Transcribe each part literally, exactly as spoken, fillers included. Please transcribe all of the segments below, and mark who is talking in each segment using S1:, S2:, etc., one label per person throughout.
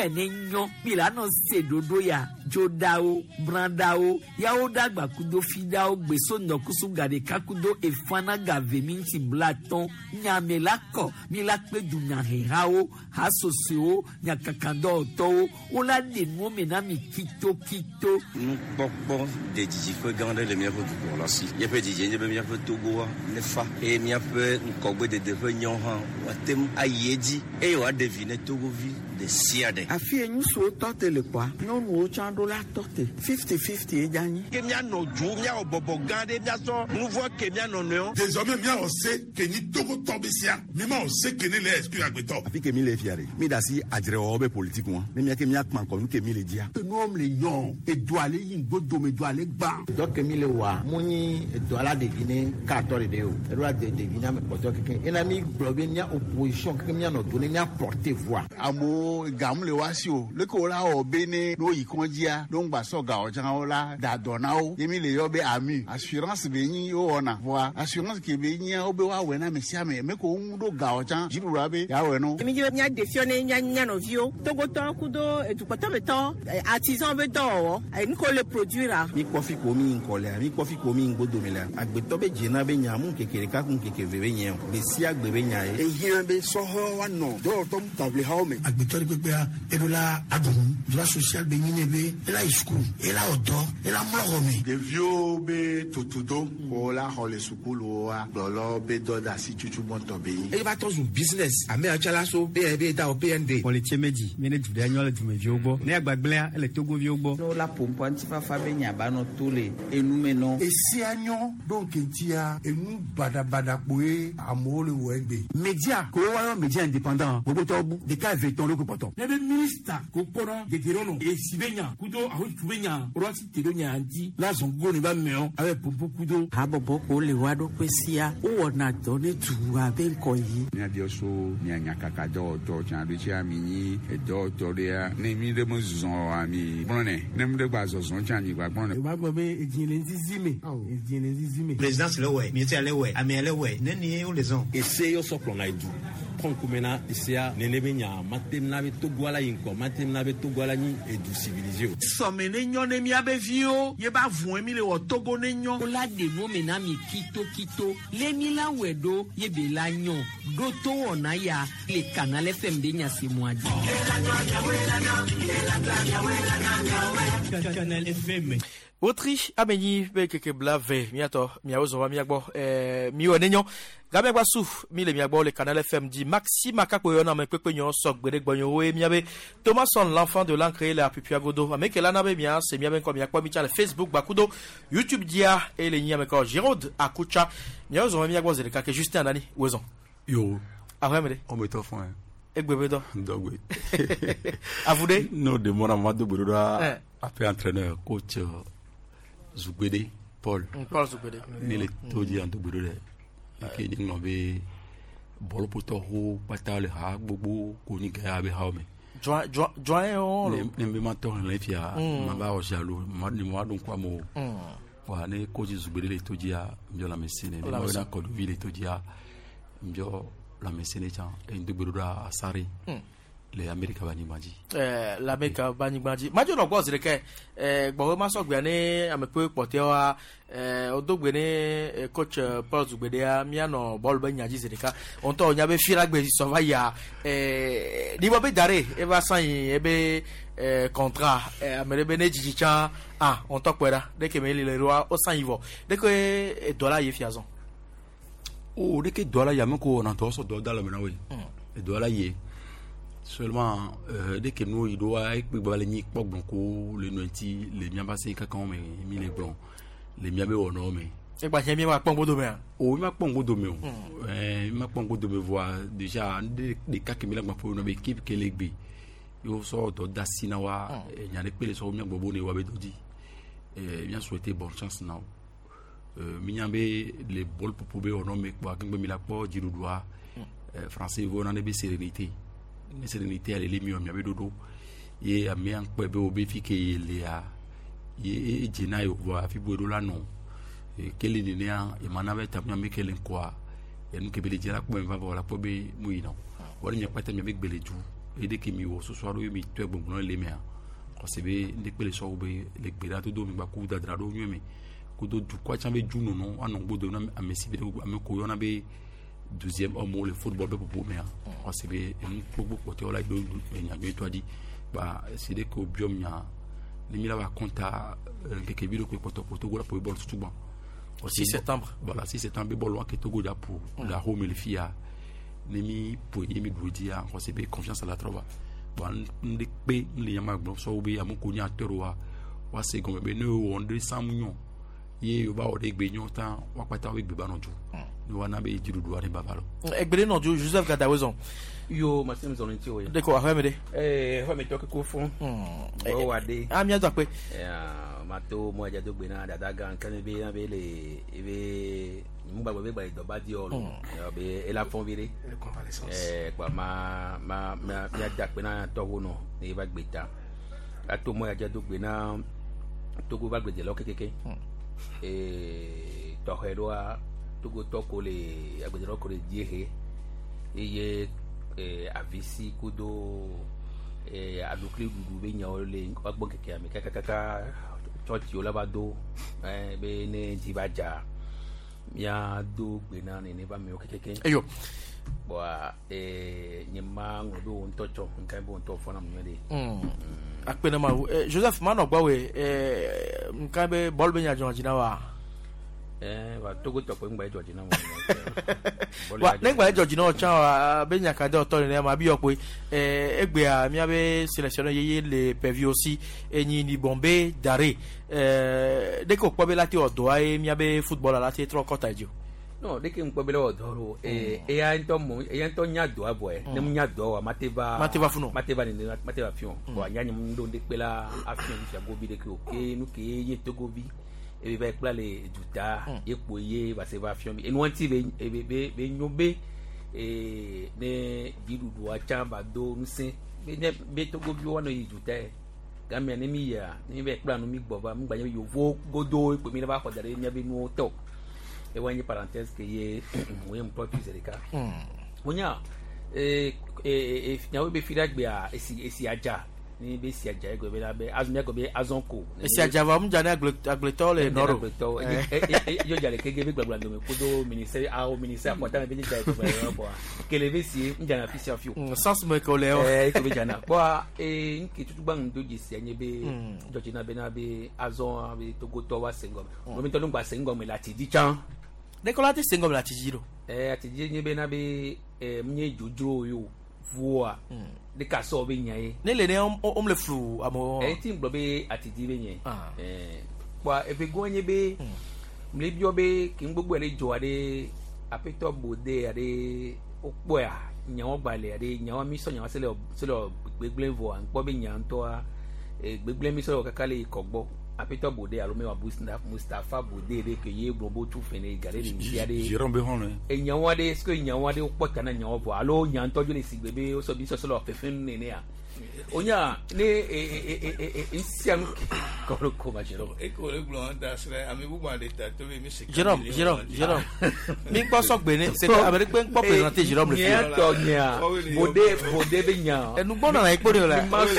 S1: nenyo milano sedodo ya jodao brandao yao dagba kudo fidao gbeso nokusu gade kakudo efana gave minti blaton nyamelako milakpe dunya herao hasoseo nyakakando to ola de no menami kito kito
S2: bon des djifo gande le mien pour pour la si y a peu djé y a bien peu togo le fa et mien peu nkogbe de devenyon han watem ayedi e wa deviner togo vi de siade
S3: afi enyu so tote le kwa no no chando la tote fifty fifty e jani
S2: ke mia no ju mia obobo gande mia so nous voit que mia no no
S4: désormais mia on sait que ni togo tombesia mais on sait que ni les esprit agbeto
S5: afi ke mi le fiare mi da si adre obe politique moi mais mia ke mia kman ko ke mi le dia
S3: no homme le yon e do ale yin godo me do ale gba
S6: donc mi le wa muni e do ala deviner quatorze de o e do ala deviner me poto ke ena mi blobe nya opposition ke mia no do ne mia porter voix
S3: amo gam le wasio le ko la o bene no ikonjia no ngba so ga o jan o la da donao yemi le yo be ami assurance be yin o ona voix assurance ke be yin o be wa we na me sia me me ko ndo ga o jan jiru ra be ya we no
S7: mi je nya defione nya nya no vio togo to kudo e tu poto beto artisan be do o e ni ko le produire
S6: mi ko fi ko mi nkole mi ko fi ko mi ngodo mi la agbeto be jina be nya mu kekere ka kun kekere be nya be sia gbe be nya
S3: e yin be so ho wa no do to table ha o me
S4: agbeto gbegbe e do la adun do la social be yin be e la school e la odo e la mlo mi
S3: de vio be totodo ko la hole school wa lolo be do da si chuchu monto be
S8: e ba to zum business ame achala so be be da o P N D
S9: pour les tiemedi mene du dernier du me viogbo ne agbagble ele togo viogbo
S10: no la pompo antifa fa be nya ba no tole enu me no
S3: e si anyo donc ntia enu bada bada poe amole wegbe
S9: media ko wa media indépendant gogo to bu de ka veton le ko poto
S4: ne be minister ko kora de gerono e sibenya kudo aho tubenya orati tedonya anti la zongo ne ba meo avec pompo kudo
S1: habobo ko le wado kwesia o na to ne tu abe ko yi
S5: nya dio so nya nya kaka do to chan do chia mi ni e do to dia ne mi de mo zon ami brone ne mi de gba zon chan ni gba brone
S4: ba gbo be ejin zizime ejin zizime
S8: présidence le ouais ministère le ouais ami le ouais ne ni o les on
S11: et c'est yo so plan na du konkumena isia nene benya matem na be togwala yinko matem na be togwala ni e du civilisé
S3: so mene nyo ne mi abevio ye ba vun mi le wo togo ne nyo
S1: la de no mena mi kito kito le mi la wedo ye be la nyo do to ona ya le canal F M de nya se moadi
S9: canal F M
S12: Autriche ameni be keke blave miato miaozo wa miagbo eh miwo nenyo gabe gba souf mi le miagbo le canal F M di Maxime Akakoyona me pepenyo sok gbede gbonyo we miabe Thomason l'enfant de l'encre la pipiagodo ameke la nabe mia se miabe ko miakwa mi cha Facebook bakudo YouTube dia et le nyame ko Giraud Akucha miaozo wa miagbo zele kake Justin Anani wezon
S13: yo
S12: ahemede
S13: on me to fun
S12: egbebedo
S13: dogwe
S12: avude
S13: no de mona madu buruda après entraîneur coach Zubede Paul
S12: Paul Zubede
S13: ni le toji an buruda ke ni no be bolo poto ho patale ha gbogbo ko ni ga be ha me
S12: join join join on
S13: le me ma to le fia ma ba o jalo ma ni mo adun kwa mo wa ne coach Zubede le toji a mbio la mesine ne mo na ko vi le toji a mbio la mesene chan e nduburuda asari le America bani maji
S12: eh la America bani maji majo no gbo zire ke eh gbo ma so gbe ni amepe pote wa eh odogbe ni coach Paul Zugbede a mi ano ball be nyaji zire ka on to nya be fira gbe so va ya eh ni bo be dare e va san e be eh contrat eh amere be ne jiji chan ah on to kwera de ke me le roi o san ivo de ke e dollar ye fiazon
S13: o de ke dollar ya me ko na to so do dollar me na we e dollar ye seulement euh dès que nous il doit avec balé ni pogbon ko le noti le mia passé ka kan me mi le blon le mia be wono me
S12: e gba je mi ma pon bodo me
S13: o mi ma pon bodo me o eh mi ma pon bodo me voir déjà de de ka ke mi la gba po no be équipe ke le gbe yo so do dasina wa e nya le pele so mi gbo bo ne wa be dodi eh bien souhaiter bonne chance now euh mi nya be le bol popo be wono me kwa ke mi la po jirudwa français vo na be sérénité ne sérénité elle est mieux mieux dodo ye a mi an pe be obi fi ke le a ye jina yo wa fi bodo la non e kele ni ne an e manabe tam nya me kele kwa e nu ke be le jira ko en va la po be mu ino wori nya pata nya be gbele ju ede ke mi wo so so aro mi to egbon no le me a ko se be de pele so be le gbera to do mi gba ku dadra do nyu mi ku do du kwa chambe ju no no anu gbodo na amesi be ame ko yo na be douzième homme le football be pour me a ko se be en gbogbo ko te ola do nya be to di ba se de ko biom nya ni mi la va compta ke biro ko poto poto go la pour bol tout bon
S12: six septembre
S13: voilà six septembre bol wa ke Togo da pour la home le fia nemi pour yemi doudia ko se be confiance à la trova bon ndi pe li yama gbo so be amoko nya terwa wa se go be no wonder samunyo ye yo ba o de gbe nyon tan wa pata we gbe ba no ju ni wa na be jiru do ari babalo
S12: egbe no ju Joseph Gadawezon
S14: yo masim zonti o
S12: de ko ahwemede
S14: eh ho me to ko fun o wa de
S12: ami ajo pe
S14: eh mato mo aja do gbe na dada gan kan be na be le ebe mu ba be gba idoba di olo be ela fon vire eh pa ma ma ma ya da pe na to wo no ni ba gbe ta ato mo aja do gbe na to go ba gbe de lo kekeke eh to heroa to go to ko le agbe lo ko le die iye eh avisi kudo eh adukli dudu be nya ole agbo keke ami kaka kaka church yo labado eh be ne jibaja ya do gbe na ni ba mi o keke
S12: eyo
S14: bo eh nyima ngodo ntocho nkan bo nto fo na mnyede
S12: mm akpena ma Joseph mano gbawe eh nkan be bol be nya jonjina wa
S14: eh wa Togo to ko ngba George na mo
S12: wa negba George na cha wa be nya ka de oto ni ma bi opo eh egbe a mi abe selection yeye le pevi aussi enyi ni bombe dare eh de ko po be lati odo ai mi abe football lati tro kota jo
S14: no de ke npo be lo odo ro eh e ya nto mo e ya nto nya do abo e ne mu nya do wa mateba
S12: mateba funo
S14: mateba ni mateba fion wa nya nyum ndo de pe la afion fi agobi de ke o ke nu ke ye Togo bi e be kpla le duta epo ye ba se ba fion bi enu anti be be be nyobe e ne didudu a chamba do nsin be ne be Togo bi wona yi duta gamia ne mi ya ni be kpla no mi gbo ba mi gba ye yo vo godo epo mi ba ko dare nya be nu to e wani parenthèse que ye we mo to zerika wonya e e nyawo be firagbe a esi esi aja ni be si aja ego be la be azumia go be azonko
S12: esi aja va mu jana agleto le noro
S14: yo jale kege be gbagba do me kodo ministère a o ministère ko ta be jai ko be bo kele be si njana fisi afiu
S12: sans me ko le
S14: eh ko be jana bo e nki tutu bang do jisi anye be joji na be na be azon be Togo to wa sengom mo mi to lo gba sengom la ti di chan
S12: de ko lati sengom la ti jiro
S14: eh ati je nye be na be eh mnye jojo yo voa de ka so be nyae
S12: ne le ne om le flu amo
S14: eh ti ngbo be ati di be nye eh kwa e be go nye be mle bi obe ki ngbogbo ere jo ade apeto bode ade opo ya nyawo gbale ade nyawo mi so nyawo sele sele gbegble vo an po be nyanto a gbegble mi so kakale ikogbo apeto bode alo mewa Mustafa Mustafa bode de ke ye gbogbo tu fene gare ni ti ade
S13: Jerome Hone
S14: e nyawo ade sko nyawo ade opo kana nyawo vo alo nyanto jo le sigbebe o so bi so so lo fefin ne ne a onya ne e e e e sian ko ko ma Jerome
S3: e ko le blon da sre ami bu ma de ta to be mi se
S12: Jerome Jerome Jerome mi po so gbe ni c'est avec pe po présenter Jerome le
S14: fi to nya bode bode be nya
S12: enu gbona na ipo ni la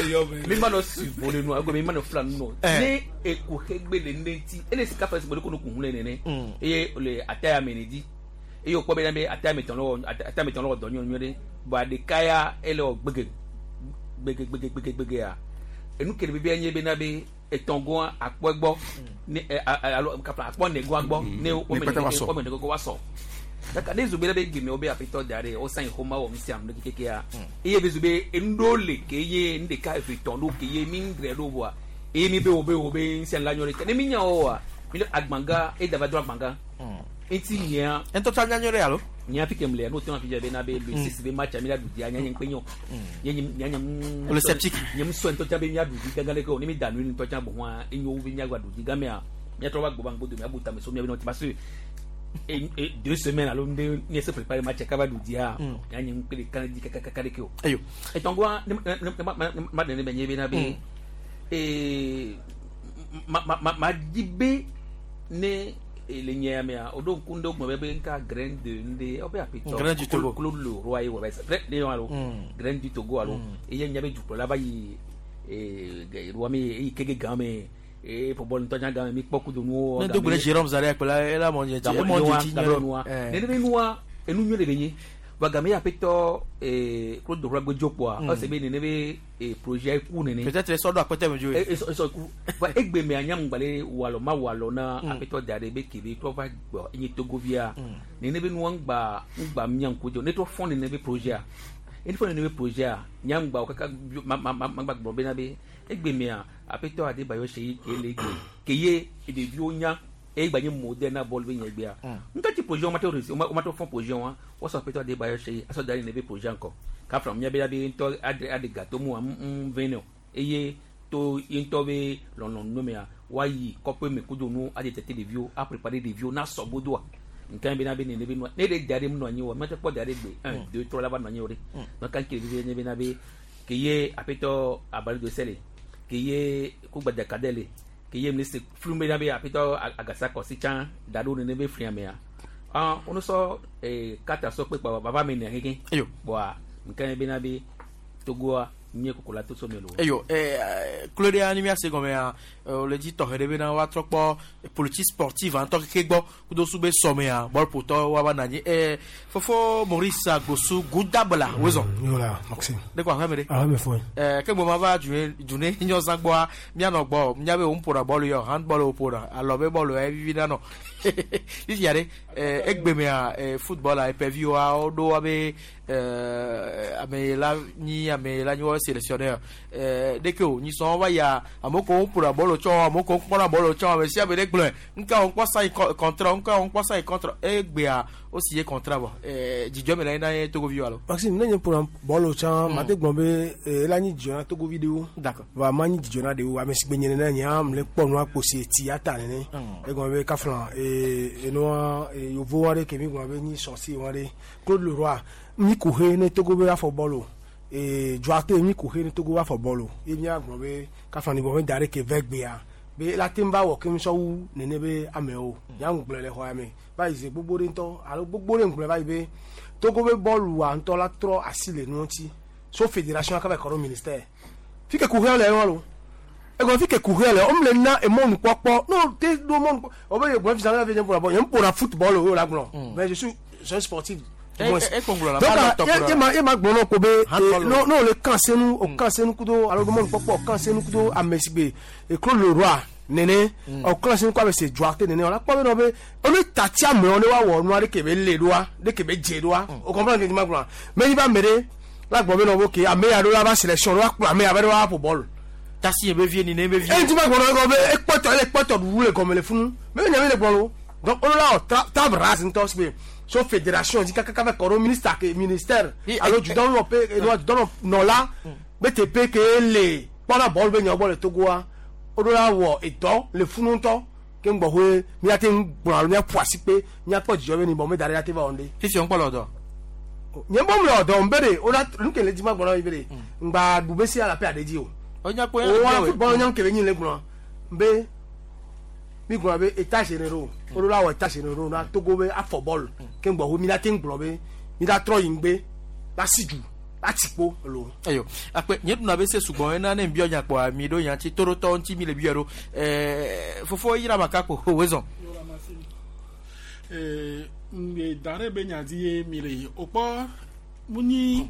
S14: mi ma no si bode nu ago mi ma no flan no ne e ko hegbe le neti ele sika fa se bode ko no kun le ne e le ataya menedi e yo po be na be ataya meton lo ataya meton lo do nyon nyon ba de kaya ele o gbege gbege gbege gbege gbege a enu kele bi anye be na be etongo apo egbo ni alo kapla apo ne go agbo ne o me o me go waso daka de zube be gimi obe apito dare o san homa o misiam ne keke a iye be zube endole ke ye nde ka efiton do ke ye mingre do bo a e mi be obe obe nsian la nyore ne minya o a mi agbanga e dava do agbanga enti nya
S12: ento ta nyanyore alo
S14: nya pikem le no tema fije be na be le six be match mi la du dia nya nya penyo nya nya nya
S12: le sceptique
S14: nya mso ento ta be nya du dia gale ko ni mi danu ni to cha bo wa enyo bi nya gwa du dia game a nya to ba gbo bang bodo mi abuta me so mi be no ti parce et deux semaines alors ni se préparer match ka ba du dia nya nya pe kan di ka ka ka ko
S12: ayo
S14: et tongwa ma de ne be nya be na be e ma ma ma dibe ne le nya me a odo kundo mo be nka Grain de nde obe apito
S12: Grain du Togo
S14: Claude Leroy e wo be Grain de alo Grain du Togo alo e nya be jupo la ba yi e ro mi e kege game e po bol to nya game mi poku do no
S12: ne dogbele Jérôme Zare akpela ela mo nje e mo nje ti
S14: no ne ne noa enu nyo le benyi ba game apito e Claude Leroy gbejopo a o se be ne be e projet ku ne
S12: peut-être so do apete me jo
S14: e so ku ba egbe me anyam gbale walo ma walo na apito dare be kibi to va gbo yin Togo via ne ne be no ngba ngba myam ku jo ne to fond ne be projet a e fond ne be projet a nyam gba o kaka ma ma ma gbo be na be egbe me a apito ade ba yo se ele gbe keye e de vi onya e gba yin model na ball be yen gbe a nka ti projet o ma to o ma to fond projet wa o so apito ade ba yo se aso dare ne be projet encore ka from nya be da be to ade ade gato mu am veno eye to into be lon lon no me a wa yi kope me kudo no ade tete de view a prepare de view na so bodo a nkan be na be ne be no ne de dare mu no anyi wo me te po dare gbe un deux trois la ba no anyi wo re no kan ki be ne be na be ke ye apito abali do sele ke ye ku gba de kadele ke ye ministre flume na be apito agasa ko si chan dado ne be free me a ah ono so eh kata so pe pa baba me ne keke
S12: ayo
S14: bo nkan be na be Togo a nye kokola to so melo
S12: eyo eh Claude animi ase comme a le dit to rebe na wa tropo politique sportive en tant que gbo kudo sube some a ball poto wa banani eh fofo Maurice Agosu Goudabla wezo
S15: yola Maxime
S12: de kwa famere
S15: ah me fo
S12: eh ke mo ma ba june june nyo sangbo a mia no gbo mia be o mpora ball yo handball o pora alo be ball e vivi na no this yare eh egbe me a football a pe view a odo abe euh ame la ni ame la nyo sélectionneur euh dès que ni son va ya amoko pour la bolo cho amoko pour la bolo cho ame si abe de gble nka on kwa sai contrat nka on kwa sai contrat egbe a aussi contrat bo euh Didio me la na Togo view alo
S15: Maxime nanye pour la bolo cho ma te gombe la ni Didio na Togo vidéo
S12: d'accord
S15: va mani Didio na de wa me si gbenye na nya am le po no aposi ti ata ne e gombe ka flan e no e yo vo ware ke mi gombe ni sorti ware Claude Leroy mi kuhe ne Togo be afo bolo e joate mi kuhe ne Togo afo bolo e mi agbon be ka fani bo dare ke vegbe ya be la timba wo ke mi so wu ne ne be ameo ya ngbele le ho ame ba ize gbogbo re nto alo gbogbo re ngbele ba ibe Togo be bolu wa nto la tro asile no ti so fédération ka be koro ministère fi ke kuhe le won lo e go fi ke kuhe le o mle na e mo npopo no te do mo o be ye gbo fi sa na ve pour la ball yen pour la football o la gbon mais je suis je suis sportif donc e ma gbon ko be no no le kan senu o kan senu kudo alo mo popo kan senu kudo amesibe e Claude Leroy nene o kan senu ko be se joate nene o la po be no be o le tatia me o le wa wo no are ke be le doa de ke be je doa o comprendre que ma gbon mais ni ba mere la gbon be no bo ke ame ya do la ba selection lo wa ame ya be wa po ball
S12: tasi e be vie ni ne be vie
S15: e ti ma gbon ko be e poto e poto rule comme le funu me nya me le gbon lo donc on la ta bras nto spe so fédération dit kaka avec le ministère ministère alors tu donnes le doit donner non là mais te pe que les pendant ball be nyobo le Togo a odola wo eto le funu to ke ngbo ho mi ati ngbo mi apuasi pe mi apo jijo be ni bo me dare ati ba onde
S12: fifi on polo do
S15: nyembo mlo do mbere o la nke le jima gbona ibere ngba dubesi ala pe adeji o
S12: onya po
S15: o wa football nyam ke be yin le gbona mbe mi gbona be état généraux odola wo état généraux na Togo be afo ball ke ngbo ho mi la tin gbona be mi da tro yin gbe la siju la tipo lo
S12: ayo ape nyedu na be se sugbon na na mbi onya po mi do yan ti toro to nti mi le biero eh fofo yira makapo wezon
S16: eh mbe dare be nyadi mi le opo muni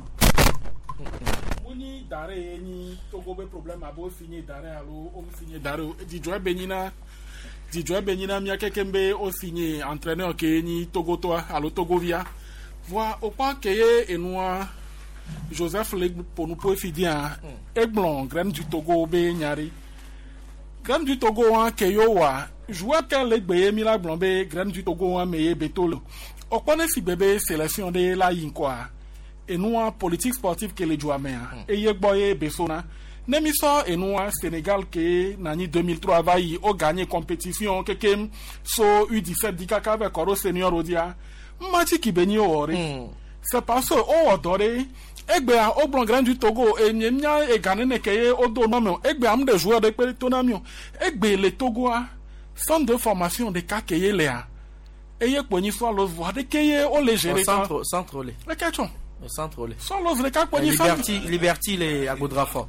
S16: muni dare ni Togo be problème abo fini dare alo o fini dare di joe be nyina di joe be nyina mi akekembe o fini entraîneur ke ni Togo to alo Togo via voi opo ke enua Joseph le pour nous pour fidia Aiglon Grain du Togo be nyari Grain du Togo an ke yo wa joueur ke le gbe mi la blon be Grain du Togo an me betolo o pone fi bebe sélection de la yin quoi et nous en politique sportive que les joueurs mais et ye boye besona ne mi so et nous en Sénégal que nani deux mille trois va y o gagner compétition que kem so U dix-sept di kaka avec oro senior odia match ki beni ore c'est parce o odore egbe a ogbon Grain du Togo e nyenya e gane ne keye odo no me egbe am de joueur de pe tonamio egbe le Togo a centre de formation de cas que yé là et yé pour ni soit le voir de que yé on les gérer
S12: centre centre les
S16: le question
S12: le centre les
S16: sans l'os les cas pour ni
S12: liberty liberty les à Goudrafort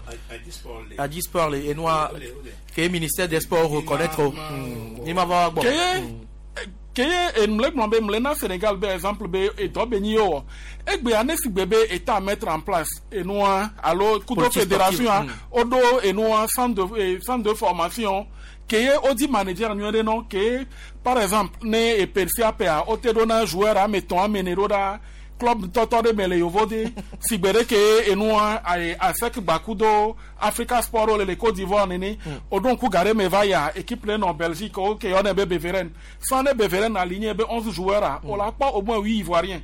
S12: à Disport les et noir que le ministère des sports reconnaître il m'a voir bon
S16: que et nous le nous le Sénégal par exemple be et to be ni yo e gbe anesi bébé est à mettre en place et nous alors kudo fédération odo et nous centre de centre de formation que odi manager nous non que par exemple ne e persia pa o te dona joueur a meton a menero da club toto de mele yovode si bere que et nous a a sec bakudo Africa Sport le Côte d'Ivoire nene o donc ku gare me va ya équipe le en Belgique o que on est Beveren sans ne Beveren aligné be onze joueurs on l'a pas au moins huit ivoiriens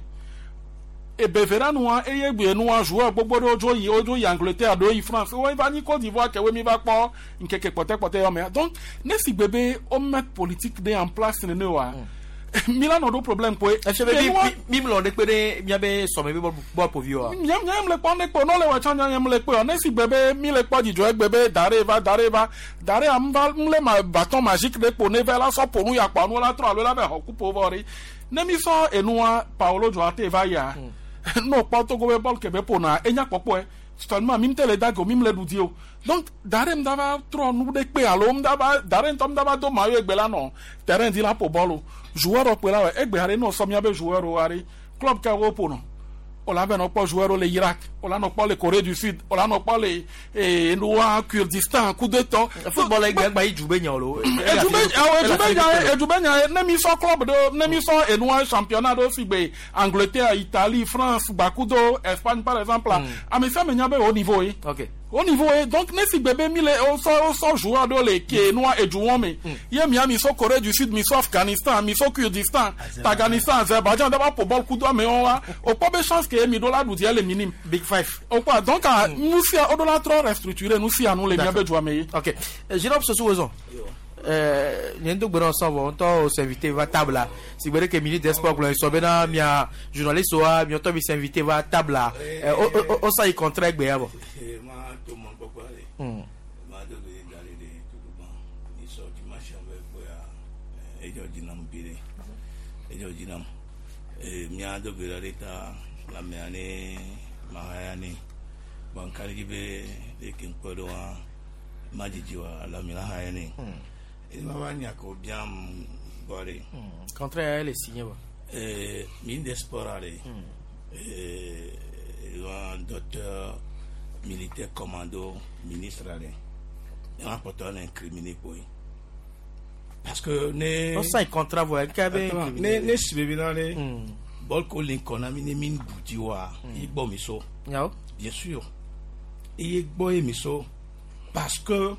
S16: et Beveren noa et yegbe noa joueur gbogbo ojo yi ojo yi Angleterre do yi France o va ni Côte d'Ivoire que we mi va pas nkeke pote pote o me donc ne si bébé on met politique de en place nene wa Milan no problème pour
S12: F B mim lo de pere mi abe so me ball pour vieux
S16: nyam nyam le pon ko no le wa chan nyam le ko na si bebe mi le po di jo bebe dare va dare va dare am va le ma bâton magique de po ne va la so pour nous ya pa no la tro le la be ho ku po bori ne mi so enua Paolo Duarte va ya no po to go be ball ke be po na enya popo e seulement mim tele dago mim le dudio donc dare mdava tro nu de pe alo mdava dare ntom dava do mayo egbe la no terrain di la po bolo joueur au pela egbe hare no so mi abe joueur o hare club ka wo po no o la be no po joueur o le Irak o la no po le Corée du Sud o la no po le eh no Kurdistan coup de temps
S12: football egbe gba ijube nyan lo
S16: ejube ejube nyan ejube nyan ne mi so club de ne mi so e no championnat do si be Angleterre Italie France bakudo Espagne par exemple a me ça me nyabe au niveau eh
S12: OK
S16: au niveau donc ne si bébé mille on so so joueur de les qui noir et joueur mais hier Miami so Corée du Sud mi so Afghanistan mi so Kurdistan Afghanistan Azerbaïdjan d'abord pour bol coup d'oeil mais on a au pas de chance que mi dollar nous dire les minimes
S12: big five
S16: au pas donc nous si au dollar trop restructuré nous si à nous les bien jouer mais
S12: OK Jérôme ce sous raison euh nyendo gbero so bo to s'inviter va table là si vous voulez que ministre des sports so bena mia journaliste wa mi to bi s'inviter va table là o ça y contrat gbe ya bo
S17: tout le monde peut parler. Mm. Ma de d'aller de tout le monde. Ils sortent du machin avec quoi et je dis non pire. Et je dis non. Et mia de d'aller ta la meane mahayani. Bon kali be de kin podo wa majijiwa la mila hayani. Et ma vania ko bien bari.
S12: Contrat elle est signé ba.
S17: Euh mine des sports aller. Euh un docteur militaire commando ministre allé et un porteur incriminé pour lui parce que ne
S12: on ça contrat voix kabe
S17: ne ne sibebi na ne bol ko Lincoln ami ne min budiwa i gbo mi so
S12: yao
S17: bien sûr et i gbo mi so parce que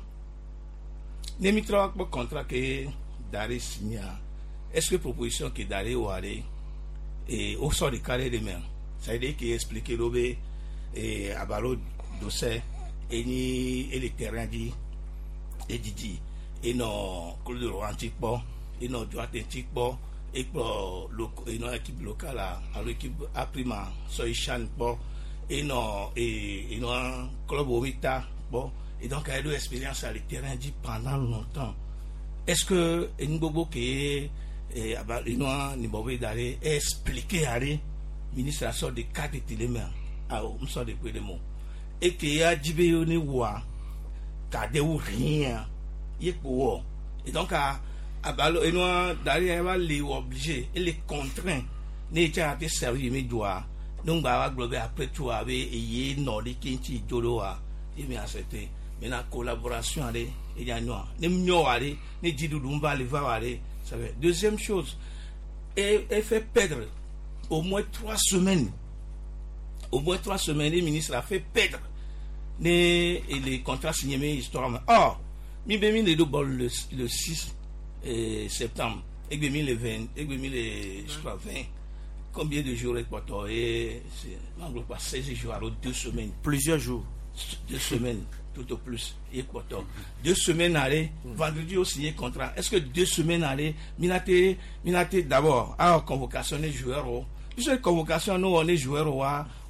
S17: ne mi travaille pour contrat que Daré signa est-ce que proposition que Daré ou aller et au sort de carré de mer ça veut dire qu'il expliquer l'obé et à balo dossier et ni et les terrains dit et dit et non club de antique bon et non droit antique bon et pour et non équipe locale à l'équipe à prima soichan bon et non et et non club omita bon et donc elle a eu expérience à les terrains dit pendant longtemps est-ce que une bobo qui et à et non ni bobo d'aller expliquer à les ministre sort de quatre éléments ah on sort de peu de mots et qu'il y a dix ni wa t'as de ou rien y est pour et donc à à balo et nous d'aller va les obliger et les contraints n'est pas de servir mes doigts donc bah globe après tout avec et y non les kinti doloa et bien c'était mais la collaboration allez il y a noir ne mio aller ne dit dumba les va aller ça fait deuxième chose et et fait perdre au moins trois semaines au moins trois semaines, le ministre a fait perdre les, les contrats signés, mais histoire. Or, mi bemi le deux bol le, le six eh, septembre, et bemi le vingt, et bemi le, je crois, vingt. Combien de jours est pour et c'est, pas seize jours, alors deux semaines.
S12: Plusieurs jours.
S17: Deux semaines, tout au plus, et pour deux semaines aller, vendredi au signé contrat. Est-ce que deux semaines aller, minate, minate d'abord, alors convocation des joueurs, puisque convocation, nous, on est joueurs,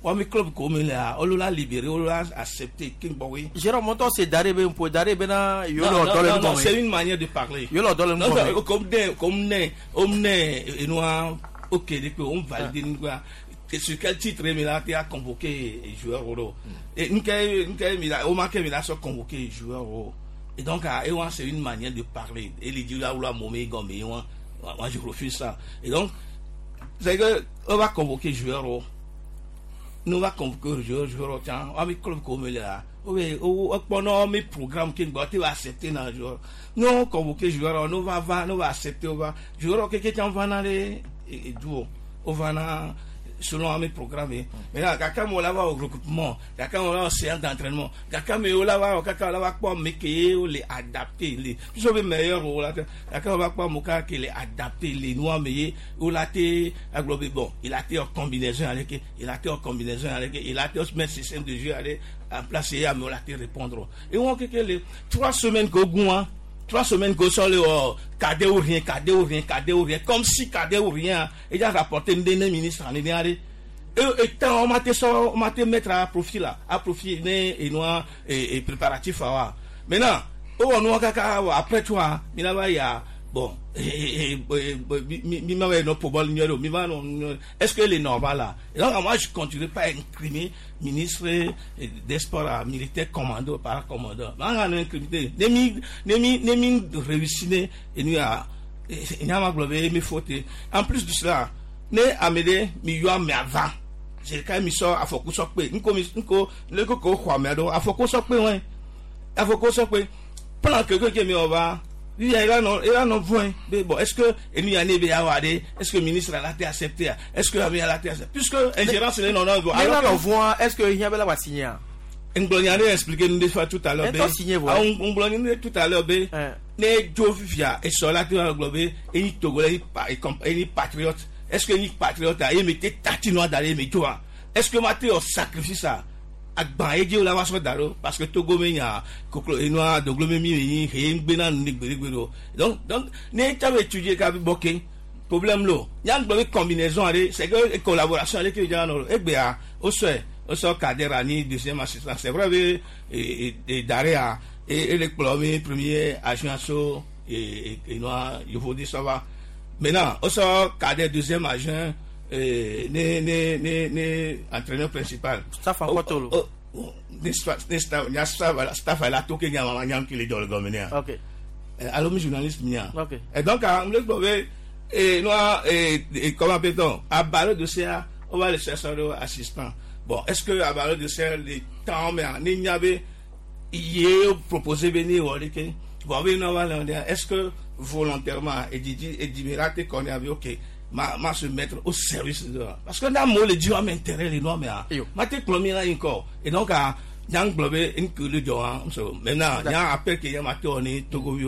S17: wa mi club ko mi la olu la libéré olu la accepté king boy
S12: Jérôme Monto c'est Darebe pour Darebe na yo
S17: non,
S12: lo dole
S17: non,
S12: mo
S17: non, c'est une manière de parler
S12: yo lo dole mo
S17: comme ne comme ne comme ne et nous OK depuis on valide quoi sur quel titre mais là tu as convoqué joueur oro et n'kay n'kay mi la o marqué mi la so convoqué joueur oro et donc et c'est une manière de parler et les dit là ou la momé gomme moi moi je refuse ça et donc c'est que on va convoquer joueur oro nous va convoquer joueur joueur tiens on va club comme là oui au pendant mes programmes qui va tu vas accepter dans joueur non convoquer joueur nous va va nous va accepter on va joueur que quelqu'un va aller et duo on va na selon mes programmes mais là quelqu'un on là va au regroupement quelqu'un on là en séance d'entraînement quelqu'un mais on là va quelqu'un là va pas me que les adapter les je veux meilleur on là quelqu'un on va pas me que les adapter les noirs mais on là té aglobé bon il a été en combinaison avec il a été en combinaison avec il a été au même système de jeu aller en place et à me là té répondre et on que les trois semaines qu'au goût trois semaines que sur le cadet ou rien cadet ou rien cadet ou rien comme si cadet ou rien et a rapporté une dernière ministre en dernier et tant on m'a ça on m'a mettre à profit là à profit et noir et préparatif à maintenant oh nous après toi il y a bon mi ma no pour numéro mi va est-ce que les normal là et donc moi je continue pas à incrimer ministre des sports militaire commando par commandant on a incriminé nemi nemi nemi réussir et nous a il y a ma globé mes fautes en plus de cela ne amede mi yo me avant j'ai quand même ça a focus sur pe nko nko le ko ko kwa me do a focus sur pe wen a focus sur pe plan que que mi on va il y a non il y a non point bon est-ce que il y a né béawade est-ce que ministre a été accepté est-ce que avait a été accepté puisque ingérence les non non
S12: alors on voit est-ce que il y avait la signer
S17: Ngloniane expliqué nous des fois tout à l'heure on Ngloniane tout à l'heure be ne Jovia et sur la globé et ni togolais et ni patriote est-ce que ni patriote a aimé tatinois d'aller mais toi est-ce que Mathieu sacrifice ça agba eje la waso daro parce que Togo menya koklo enoa doglome mi yi he ngbena nigberegbero donc donc ne tawe étudier ka boké problème lo yang gbe combinaison ale c'est que collaboration avec les gens no egbe au soit au soit cadre ni deuxième assistant c'est vrai et et d'area et le premier agent et et noa il faut dire ça va maintenant au soit cadre deuxième agent eh ne ne ne ne entraîneur principal
S12: staff en quatolo
S17: ne staff ne staff ya staff staff la to ke nyama nyam ki le dol gomene
S12: OK
S17: alors mi journaliste mia
S12: OK
S17: et donc on le trouver et nous et comment peut-on à ballon de ça on va le chercher assistant bon est-ce que à ballon de ça les temps mais ni nyabe hier proposé venir ou que bon oui non est-ce que volontairement et dit et dit qu'on avait OK ma ma se mettre au service de parce que dans moi le Dieu m'intéresse les noirs mais ma te clomie là encore et donc à yang globé une que le Dieu maintenant il y a appel que y a maté on est Togo vi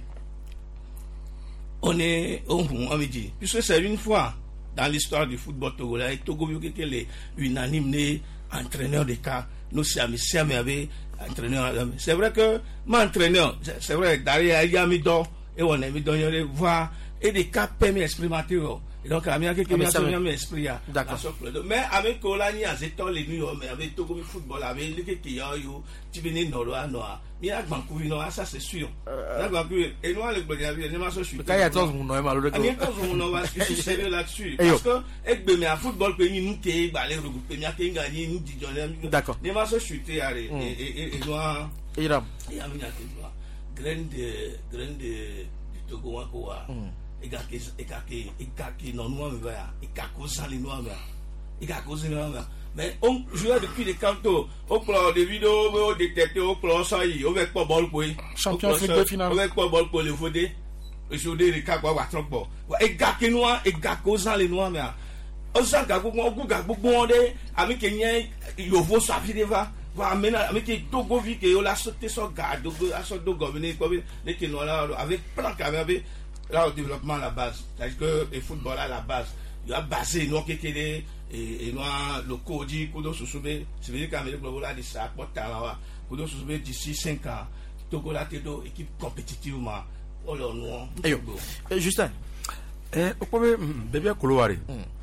S17: on est on on me dit puisque c'est une fois dans l'histoire du football togolais Togo vi que les unanime né entraîneur de cas nous sommes sommes avec entraîneur c'est vrai que mon entraîneur c'est vrai derrière il y a mis donc et on a mis donc voir et des cas permis expérimenter et donc à mia que que mia mia esprit à d'accord mais avec colani à zeto les nuits mais avec Togo football avec les que yo yo tu venais nord noir mia Vancouver non ça c'est sûr là Vancouver et nous le Gloria ne m'a so sûr
S12: quand il y a tous mon nom malheureux
S17: il y a tous mon nom parce que je suis sérieux là-dessus parce que avec be mais football pays nous que balé regrouper mia que gagner nous dit
S12: d'accord
S17: ne m'a so chuter et et et noir
S12: Iram
S17: et a mia que noir grande grande Togo quoi et que et que et que non nous mais et que cause les noirs mais et que cause les noirs mais on joue depuis les cantos au plan des vidéos au détecter au plan ça y au avec pas ball pour
S16: champion de finale
S17: avec pas ball pour le voder je dis les cas quoi trop bon et que noir et que cause les noirs mais on s'en gago on gago bon de ami kenyan il faut ça vie va va maintenant avec que Togo vi que la sauter sur garde à sur do gouverner comme les que noirs avec plan avec là au développement à la base c'est-à-dire que le football à la base il y a basé non que et et non le codi kudo susube c'est veut dire qu'avec le global là de ça porte là kudo susube d'ici cinq ans Togo là tedo équipe compétitivement oh là non
S12: Justin
S13: eh au premier bébé Kolowari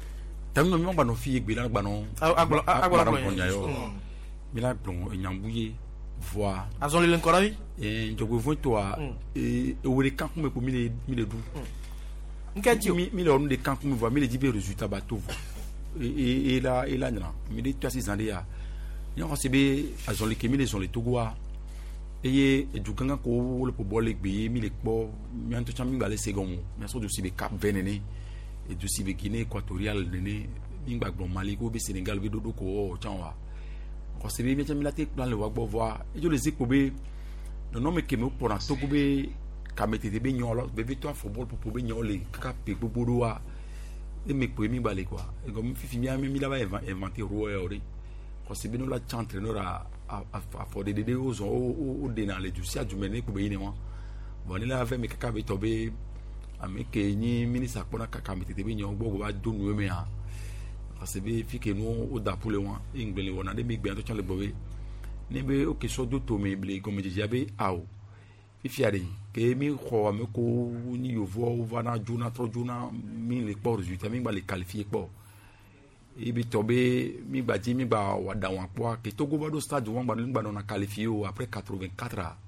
S13: tamno mi ngba no fi gbe la gba no
S12: agba agba
S13: no konya yo mi la plon nyambuye voix
S12: azon le encore oui
S13: et je vous toi et au les camps me pour mi mi le du
S12: nkati
S13: mi mi le on de camps me voit mi le dibe résultat bateau et et là et là non mi de toi six ans ya ni on sebe azon le kemi les on les togoa et du ganga ko le pour boler gbe mi le po mi en tout temps mi ba le second mi so du sibe cap venene et du sibe Guinée équatoriale nene mi gba gbon Mali ko be Sénégal be dodo ko o chanwa ko se bi mi la te plan le wa gbo voir et je les écobe non non mais que me pour en togobe ka metete be nyolo be victoire football pour be nyole ka pe gbogboro wa e me pe mi balé quoi et comme fifi mi mi la ba inventer roi ori ko se bi no la entraîneur a a for de de o o de na le du sia du mene ko be ni won bon ni la fait me ka be tobe ame ke ni ministre akpona ka metete be nyolo gbo ba do nu me ha parce que fi que nous au da pour le one ingbele wona de mi gbe to chale bobe ne be o ke so do to me ble comme je jabe aw fi fiare ke mi ko me ko ni yo vo va na juna tro juna mi le por résultat mi ba le qualifier po e bi tobe mi ba ji mi ba wa da wan po ke to go ba do stade wan ba ni ba na qualifier après quatre-vingt-quatre ans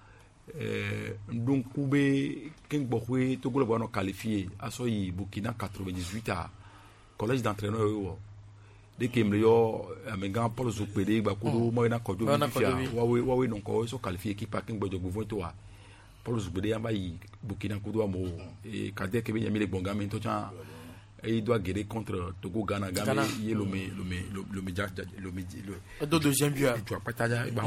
S13: euh donc kube ken bo we to go le ba na qualifier aso yi Burkina quatre-vingt-dix-huit ans collège d'entraîneur yo de kemle yo amenga Paul Zopede ba kudo mo na kojo fia wa we wa we non ko so qualifier équipe king bojo bo to wa Paul Zopede ya bayi Burkina kudo mo et kadé ke be le bonga men to cha et il doit guérir contre Togo Ghana Ghana yelo me le me le me le me le
S12: do deuxième but
S13: tu vas pas ta ba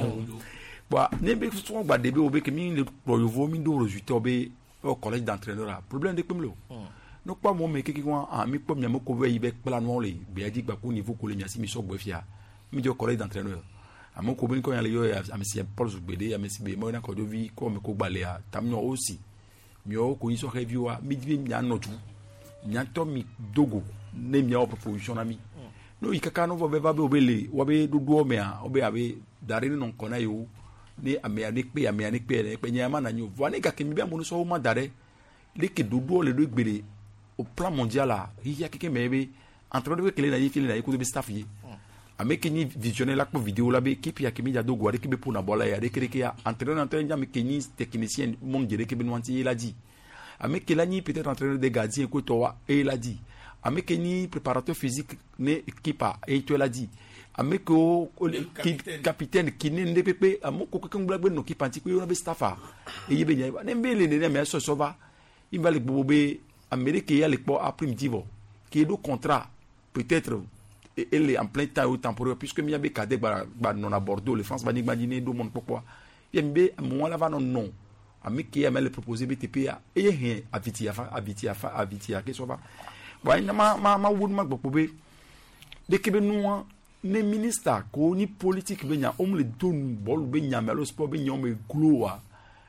S13: ba ne be so gba de be o be ke mi le pro yo mi do résultat be au collège d'entraîneur problème de kemlo no pas mo me kiki kwa a mi pom nyamo ko we ibe plan won le be adi gba ko niveau ko le nyasi mi so gbo fia mi jo collège d'entraîneur amo ko bin ko yan le yo am si Paul Zubede am si be mo na ko do vi ko me ko gbale a tam no aussi mi o ko iso review a mi di mi anotu nyanto mi dogo ne mi o proposition na mi no ikaka no vo be va be obele wo be dudu o me a obe abe dare ni non kona yo ni ame ani pe ame ani pe ne pe nyama na nyu vo ani ka ke mi be mo so ma dare le ke dudu le do gbere au plan mondial là il y a quelqu'un mais en train de voir que les naïfs les naïfs de staff yi avec ni visionner la vidéo là be équipe ya kemi ya do gware ke be pour na bola ya de kere ke ya entraîneur entraîneur mais que ni technicien mon dire que ben wanti il a dit avec que là ni peut-être entraîneur de gardien ko to et il a dit avec que ni préparateur physique ne équipe et tu l'a dit avec ko capitaine qui ne ndpp amoko ko kan blagbe no ki panti ko yo be staffa et yebe nya ne mbele ne mais so so va il va le bobe Amérique y a les pots après-midi qui est le contrat peut-être elle est en plein temps ou temporaire puisque mi yabe kade ba non à Bordeaux les France ba ni imaginer do mon pourquoi yembe moi là va non non Amérique y a mais le proposer B T P a et rien aviti afa aviti afa aviti a que so va wa ina ma ma ma wood ma bobe de kebe nous ne ministre ko ni politique be nya om le don bol be nya mais le sport be nya me gloa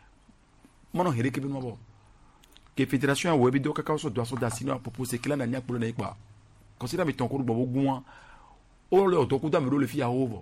S13: mono here kebe no bo que fédération web do ka so do so da sino a proposer que là na nya polo na ipa considère me ton ko bo gun o le to ku da me do le fi a ovo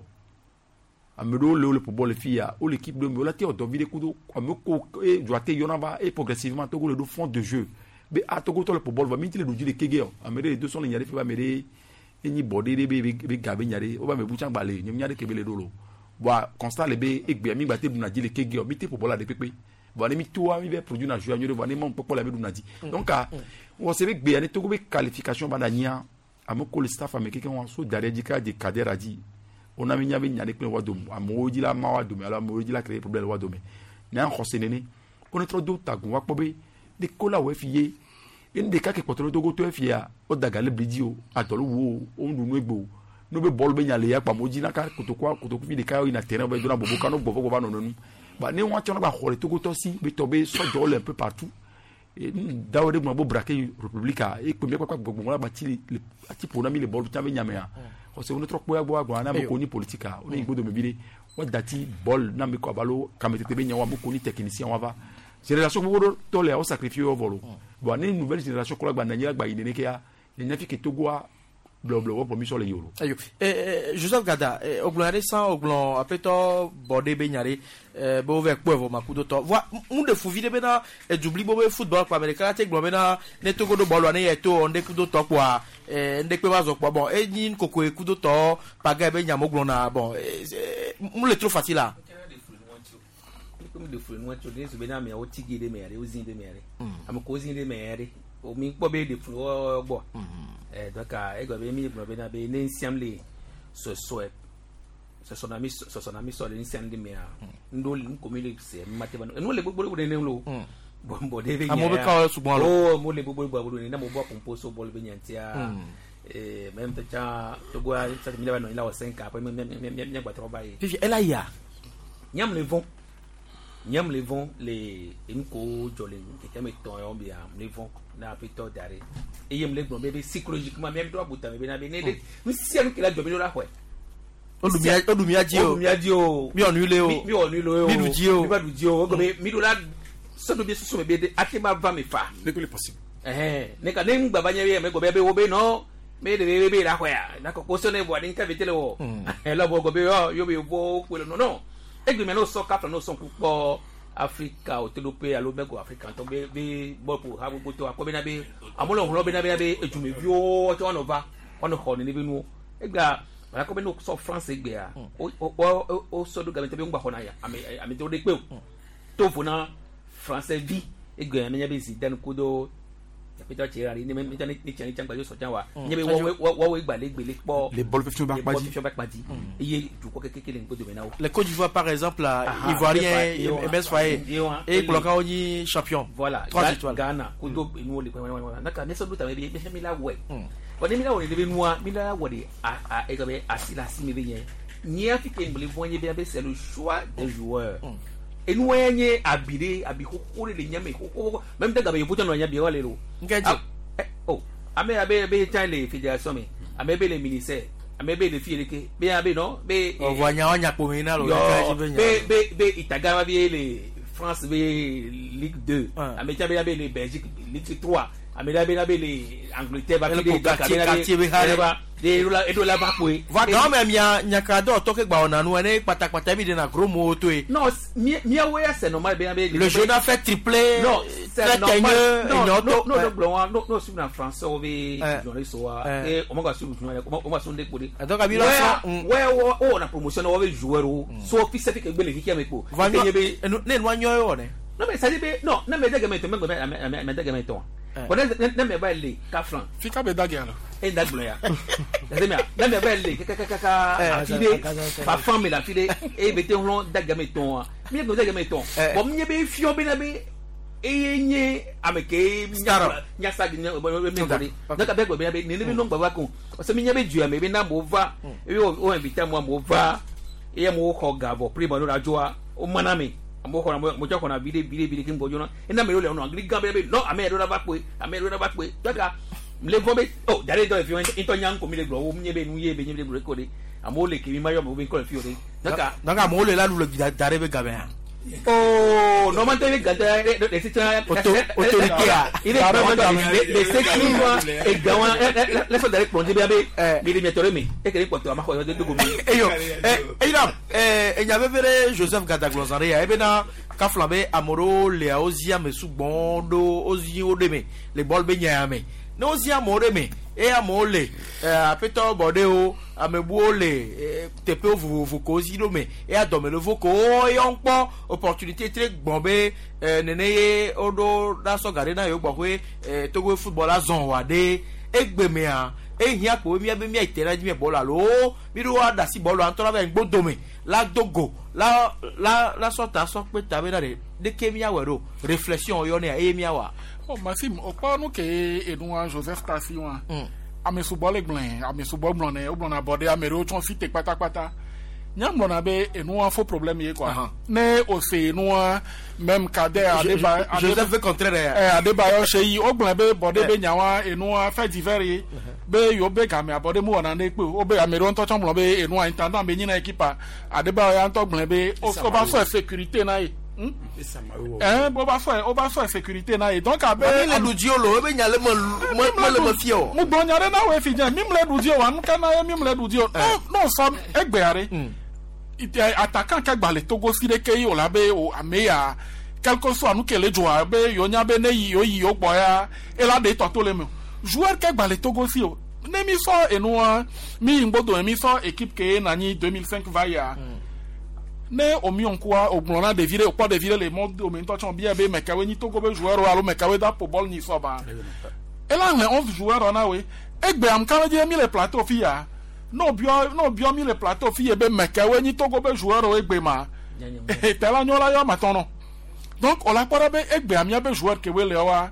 S13: a me do le pour le fi a o l'équipe de me la te o do vide ku do me ko e doit te yona ba et progressivement to go le do fond de jeu be a to go to le pour bol va mi ti le do le kege a me de deux son nyare fi ba me de ni body de be be gabe nyare o ba me bu chan bale nyum nyare ke be le do lo wa constant le be egbe mi gba te du na di le kege mi te pour bol la de pepe bon mi toi mi be produit na joueur bon mon papa la be du na di donc on se be gbe ani to go be qualification ba na nya amoko le staff américain on so dare di ka de Kader a dit on a mi nya be nya de plein wa dom amoji la ma wa dom ala moji la créer problème wa dom nya on se nene on est trop do tagun wa pobe de kola we fiye en de ka ke potolo to go to fia o daga le blidio atolo wo o ndu no egbo no be ball be nya le ya pa moji na ka kotokwa kotoku fi de ka ina terrain be do na bobo ka no bobo ba no no ba ne wa tona ba khole to go to si be to be so jole un peu partout et dawde mo bo braquer république e ko me kwa gbogbo mo ba ti le ati pona mi le ball ta be nya me a o se on trop boya boya gwa na mo ko ni politique o ni gbodo me bi wa dati ball na me ko balo kametete be nya wa mo ko ni technicien wa va génération bo to le o sacrifier o volo bo ni nouvelle génération ko la gba na nya gba ine ne ke ya nya fi ke to go blo blo pour mission les yolo
S12: ayo eh Joseph Gada oglon récent oglon apeto bordé benyare eh bo avec poevo makudo to voi un de fu vide bena e dubli bo football kwa america te glon bena ne togo do bolo ne eto onde kudo to kwa eh nde pe bazo kwa bon e nyin koko e kudo to paga be nyamo glon na bon mu le trop facile là
S14: comme de fou no to des bena me o tigi de mere o zin de mere am ko zin de mere o mi po be de fou bo eh donc e go be mi glon bena be ne nsiam le so so so son ami so son ami so le nsiam de mere ndo le ko mi le se mate ban no le gbogbo de ne lo bon bo de be
S12: amo be ka su bon
S14: oh mo le gbogbo gbogbo ne na mo bo composo bol be nyantia eh même te cha to go sa mi le no ila o cinq après me me me gba trop baye
S12: puis elle a ya
S14: nyam le vont nyam le vont les inko jolé qui teme ton yo bia le vont na pito dare et yem le gbon bébé psychologiquement même droit buta me na be ne mi si anu ki la jobi lo la hwe
S12: odumia odumia ji o
S14: odumia ji o
S12: mi onu le o
S14: mi onu le o
S12: mi du ji o
S14: mi ba du ji o go be mi do la so do bi so me be de akima va me fa
S16: ne que le possible
S14: eh ne ka ne ngba banya be me go be be wo be no me de be be la hwe na ko ko so ne bo din ka betele wo eh la bo go be yo yo be bo ko no no egbe me no so ka no so pupo Africa o telope alo mego Africa to be be bo po ha bo to akobe na be amolo holo be na be be ejume bi o to on over on ho ni be nu egba ala ko be no so France egbe a o o o so do gamete be ngba ho na ya ame ame to de pe to fo na France vi egbe me nya be si dan ko do ya peto che ari ni me ni ni chan chan gba yo so chan wa nya be wo wo wo egba le gbele po
S12: les balles fiction back
S14: pas fiction back padi iye du ko keke le ngodo be na o
S12: les Côte d'Ivoire par exemple là ivoirien M S Faye et Bloka oni champion
S14: voilà
S12: trois étoiles
S14: Ghana ko do nu le na ka ne so do ta be be mi la we ko ni mi la wo le be noa mi la wo de a e ga be asila si mi be yen ni africain blé voyer be c'est le choix des joueurs et nous enye abire abiko ko le nyame ko même te ga be puto no nya bi wale lo
S12: ngaji
S14: oh ame abe be tan le fédération me ame be le ministère ame be le fiere ke be abe no be
S12: o vonya onya po mi na lo
S14: be be be itagama be le France be Ligue deux ame ta be be le Belgique Ligue trois ame da be be le Angleterre ba be
S12: quartier be ha
S14: de la edo la ba po
S12: va dans même nya nya ka do to ke gba ona nu ene patakpata bi de na gros moto e
S14: non mi mi awe c'est normal be be
S12: le jeune a fait tripler
S14: non c'est normal non non
S12: non
S14: non non non sur en français on veut journée so et on va sur on va sur des pour
S12: donc abi la
S14: ouais on a promotion on veut joueur so fi se fi ke gbele ki me ko
S12: ne no anyo yo ne
S14: non mais ça dit non non mais daga me to me me me daga me to ko ne me ba le ka franc
S16: fi ka be daga la
S14: e dag blo ya dazemia na me ba le ka ka ka ka afide pa femme la fide e bete on daga me to mi go daga me to bo mi be fio be na be e nye ameke nya sa gi me go ni na ka be go be be ni ni no gba ko so mi nya be ju ame be na mo va e o invite mo mo va e mo ko gabo primo no rajoa o manami mo ko na mo ko na bide bide bide kin gojo na ina me le no agri gambe be no ame do na ba pe ame do na ba pe daga le gombe oh dare do fi into nyan ko mi le gro wo mi be nu ye be ni le gro ko de amo le ki mi mayo mo be ko fi o de daga
S12: daga mo le la lu le dare be gabe
S14: oh no man te be gada de sitra
S12: autorité a
S14: il est de sécurité et gawan la so dare plonger be be mi le metore mi e kere ko to ma ko de go mi
S12: eyo eh ina eh e nya be vere Joseph Gada Glosare ya ebe na ka flambe amoro le ozia me sugbondo ozi odeme le bol be nya me no ozia more me e amole eh apeto bode o amebuole tepe vous vous causi do me e adome le voko e onpo opportunité très bombe nene odo da so gare na yo gbo pe Togo football azon wa de egbeme a e hia po mi abe mi itera ji me bola lo mi ro ada si bolo antora be gbodo me la dogo la la la sota so pe tabe na de de kemi awero réflexion yo ne e mi awa
S16: oh Maxime o pa no ke Edouard Joseph Tafiwa ame subole glen ame subole blone o blone abode ame ro chon fit patapata nyam blone be enu an fo problème ye quoi ne o se enu même kade adeba
S12: Joseph ve contraire
S16: eh adeba yo seyi o blone be bode be nyawa enu fa divers be yo be ka me abode mu ona ne pe o be ame ro ntochon blone be enu intendant be nyina equipa adeba yo anto blone be o ba so sécurité na eh bo ba so o ba so sécurité na e donc abe
S12: mi le duji o lo e be nya le mo mo le mo fi o
S16: mo gbo nya re na we fi jan mi mle duji o wa nka na mi mle duji o no so egbe are ite attaquant ka gba le Togo si de ke o la be o ameya quelque soit nous que les joueurs be yo nya be ne yo yi o gbo ya e la de to to le mo joueur ka gba le Togo si o ne mi so enu mi ngbodo mi so équipe ke na ni deux mille cinq va ya ne omi onkwa ogbona de vire o pas de vire le monde o mi to chon bien be mekawe ni Togo be joueur o alo mekawe da po ball ni so ba e la le onze joueurs na we egbe am kan je mi le plateau fi ya no bio no bio mi le plateau fi e be mekawe ni Togo be joueur o egbe ma e tela nyola yo matono donc on la para be egbe am ya be joueur ke we le wa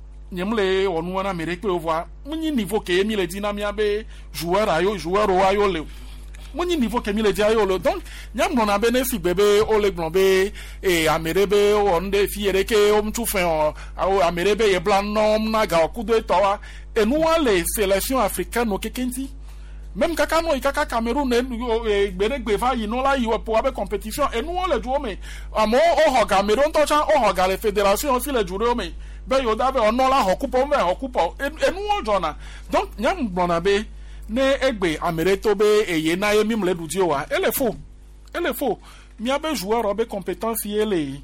S16: nyemle onu na mere pe o voir munyi niveau ke mi le dinamia be joueur ayo joueur o ayo le munyi niveau ke mi le ayo le donc nyam no na benefit bebe o le gbonbe e amerebe o nde fiere ke o mtu fen o amerebe ye blanc nom na ga okudo etowa e nu le sélection africaine o kekenti même kaka no ikaka Cameroun e gbere gbeva yi no la yi po abe compétition e nu le juo me amo o ho Cameroun to cha o ho ga le fédération si le jure me be yo dabe ono la hokupo me hokupo enu ojona donc nyam gbona be ne egbe amereto be eye na ye mimle duji wa ele fo ele fo mi abe joueur be compétence ele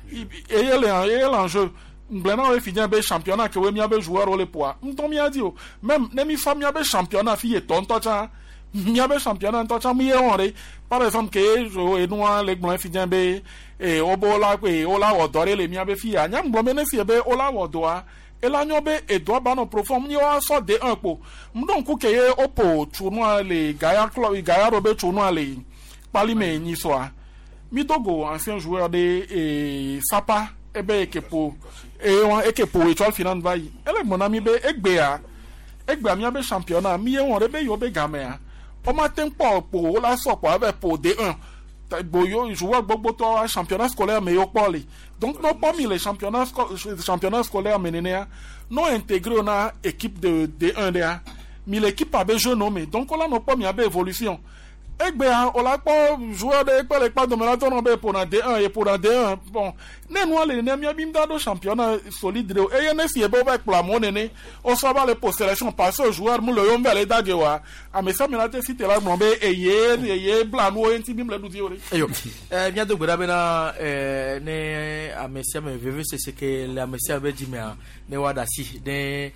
S16: eye le eye l'enjeu nglena we fidien be championnat ke we mi abe joueur ole poa nton mi adi o même ne mi fa mi abe championnat fi e tonto cha mi abe championnat tonto cha mi e onre par exemple que jo enu le gbon fidien be e obola pe ola odore le mi abe fi anya ngbo mene fi be ola odoa ela nyo be edo ba no perform ni o so de un po mdon ku ke ye opo tournoi le Gaia club Gaia robe tournoi le palime ni soa mi Togo ancien joueur de e Sapa ebe ekepo e won ekepo étoile finale vai ele mon ami be egbe a egbe mi abe championnat mi e won rebe yo be gamea o ma ten po po la so po abe po de un boyo joueur gbogbo to championnat scolaire mais yo poli donc non pas mis les championnats championnat scolaire menenea non intégré na équipe de D un D A mi l'équipe abe jeune nommé donc on la non pas mi abe évolution egbe a on la pas joueur de pas les pas de marathon on be pour na D un et pour na D un bon ne no le ne mi abim da do championnat solide de e ne si e bo ba pour mon nene on so ba le pour sélection parce que joueur mu le yo mbele da ge wa a me sa mi na te si te la mo be eye eye blano enti bim le du di ore
S12: eyo eh bien do gbera be na eh ne a me se me veve c'est que la me se be di me ne wa da si ne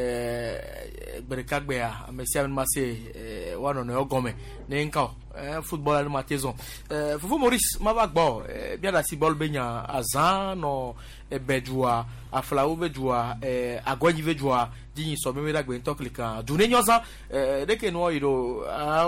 S12: eh berkagbe a me se ma se wa no ne ogome ne nka eh football al matezon eh Fufu Maurice ma ba gbo eh bien da si ball benya azan no e bedua afla u bedua eh agwanyi bedua dinyi so me da gbe ntok lika dune nyoza eh de ke no iro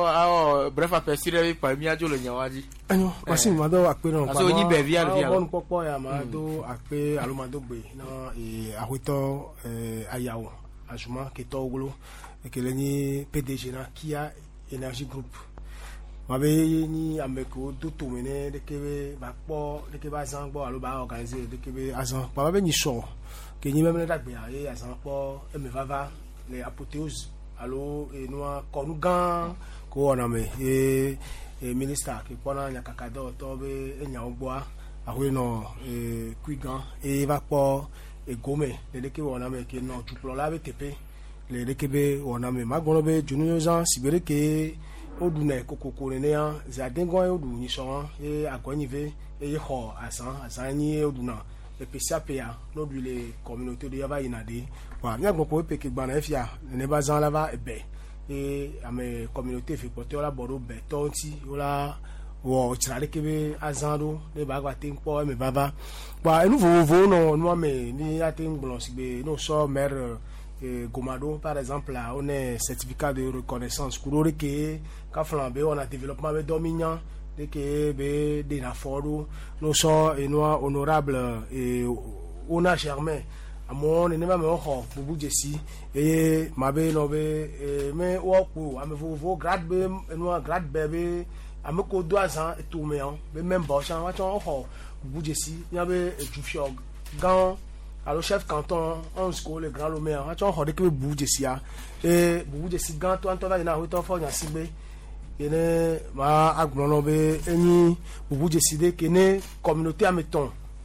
S12: a bref a pesire pa mi ajo le nyawaji
S15: anyo masi ma do akpe no
S12: pa so yin be via via
S15: bon popo ya ma do akpe alomado gbe na e ahwito eh ayawo ajuma ke toglo e ke leni P D G na Kia Energy Group ma be ni ameko do to mene de ke ba po de ke ba zan gbo alo ba organiser de ke be azan pa ba ni so ke ni meme da gbe ya e azan po e me vava le apothéose alo e no konu gan ko ona me e e minister ke pona nya kakado to be enya ogbo a ahwe no e kuigan e ba po e gome le de ke ona me ke no tuplo la be tepe le de ke be ona me magono be junu zan sibere ke odune kokoko ne ya za dengo odu ni so e agonive e ho asan asan ni oduna e pesia pe ya no du le communauté de yaba inade wa mi agbo po pe ke gba na efia ne ba zan la ba ebe e ame communauté fi pote ola bodo be tonti ola wo chirale ke be azando ne ba gba tin po me baba wa enu vovo no no me ni atin gbon sigbe no so mer et Gomado par exemple là on est certificat de reconnaissance coureur que ka flambe on a développement be dominant de que be de na fodo nous sommes et nous honorable et on a Germain amon ne ma me ho bubu jesi et ma be no be mais wo ko am vo grade be nous grade bebe am ko do azan et tout me be même ba chan wa chan ho bubu jesi ya be jufio gan alors chef canton on school le grand lomé a chon hode ke bu jesia e bu jesi gan to anto va na ho to fo nya sigbe ene ma agbono be eni bu jesi de ke ne communauté ameton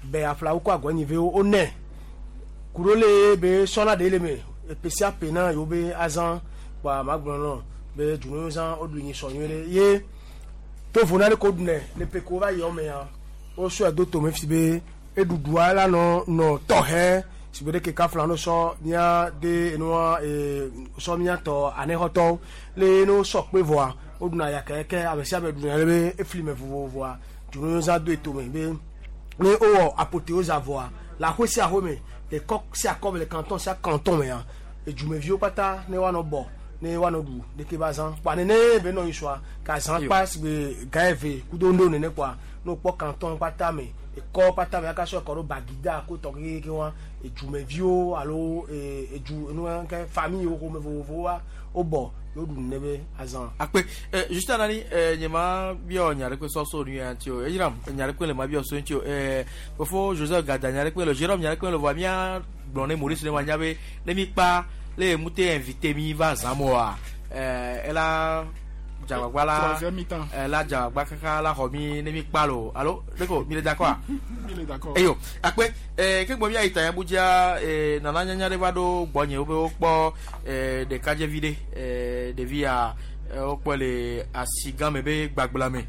S15: be afla ko agwa ni ve o ne kurole be sona de le me especial pena yo be azan ba magbon be dunu zan odunyi sonyere ye to funale ko dune le pe ko va yo me ya o so do to me fi be edudu ala no no to he si be ke kafla no so nia de no e so mia to ane hoto le no so pe voa oduna ya keke abesi abedun le e film vo voa dunu zan do to me be le o apothéose voa la ko si a home le coq si a comme le canton si a canton me ya e jume vio pata ne wa no bo ne wa no du de ke bazan pa ne ne be no iswa ka san pass be gave kudondo ne ne kwa no po canton pata me e ko pata me ka so ko ro bagida ko to ke won e jume vio alo e ju no ke famille o me vo vo wa o bo yo du ne be azan
S12: akpe juste anani nyema bio nyare ko so so nu antio e jiram nyare ko le ma bio so antio eh fofo Joseph Gada nyare ko le Jérôme nyare ko le voix mia blonné Maurice le wanyabe le mi pa le muté invité mi va zamoa eh ela jawagwala la jawagba kaka la homi ne mi palo allo deko mi le d'accord
S16: mi le d'accord
S12: eyo akpe eh ke gbo mi aita ya buja eh nana nyanya le bado gbonye obe opo eh de kaje vide eh de via opo le asigan mebe gbagblame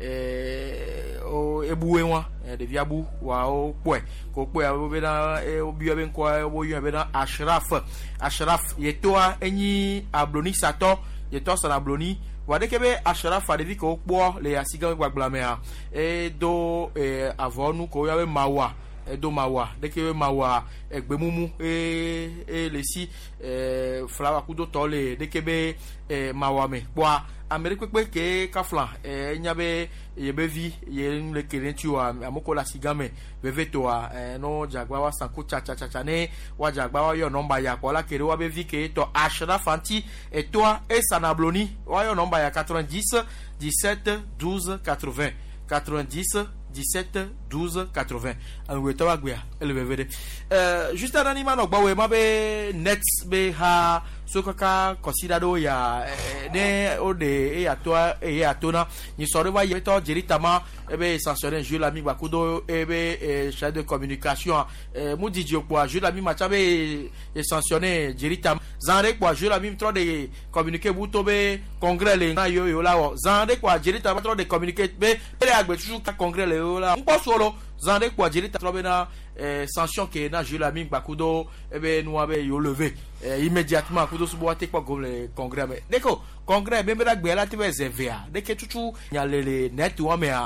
S12: eh o ebuwe won de via bu wa o po ko po ya be na obi be nko o yo be na ashraf ashraf yetoa enyi abloni sato yeto sara abloni wade kebe ashraf adevi ko po le asigan gbagblame a e do eh avonu ko ya be mawa do mawa de ke mawa egbemumu e e le si eh flawa kudo tole de kebe eh mawa me kwa amerique pe ke kafla eh nyabe yebe vi ye le kelentu amoko la sigame beveto a no jagwa wa sanku cha cha cha ne wa jagwa wa yo number ya ko la kere wa be vi ke to ashraf anti et toi et sanabloni wa yo number ya quatre-vingt-dix dix-sept douze quatre-vingts quatre-vingt-dix dix-sept douze quatre-vingts an weto agwa elebevede euh juste un anima no gbawe mabe net be ha sokaka considerado ya ne ode e atoa e atona ni sore wa yeto jeritama ebe sanctionner je l'ami bakudo ebe chef de communication mudi diokpo je l'ami machabe e sanctionner jeritama zanre kwa je l'ami trop de communiquer butobe congrès le na yo yo lawo zanre kwa jeritama trop de communiquer be ele agbe toujours congrès le yo la mpo solo zanre kwa jeritama trop na eh, sanction que na je l'ami bakudo ebe nous avait yo levé eh, immédiatement kudo subo ate kwa comme le congrès mais deko congrès be be dagbe la tebe zevea deke tutu nya le net wa me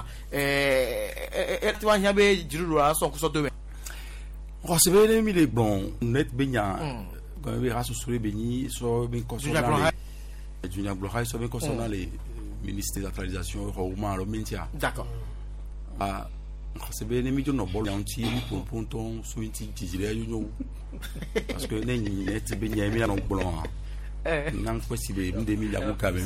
S12: eh eh ti wa nya be jiru a son kuso do me
S13: o se be mi le bon net be nya quand be raso suri be ni so be concernant les Junior Gloria so be concernant les ministères d'actualisation au le mentia
S12: d'accord
S13: ah c'est bien les millions de bol anti pour ponton so inti jijire yo parce que ne ni net be nya mi na blanc nan ko si be deux mille amu ka be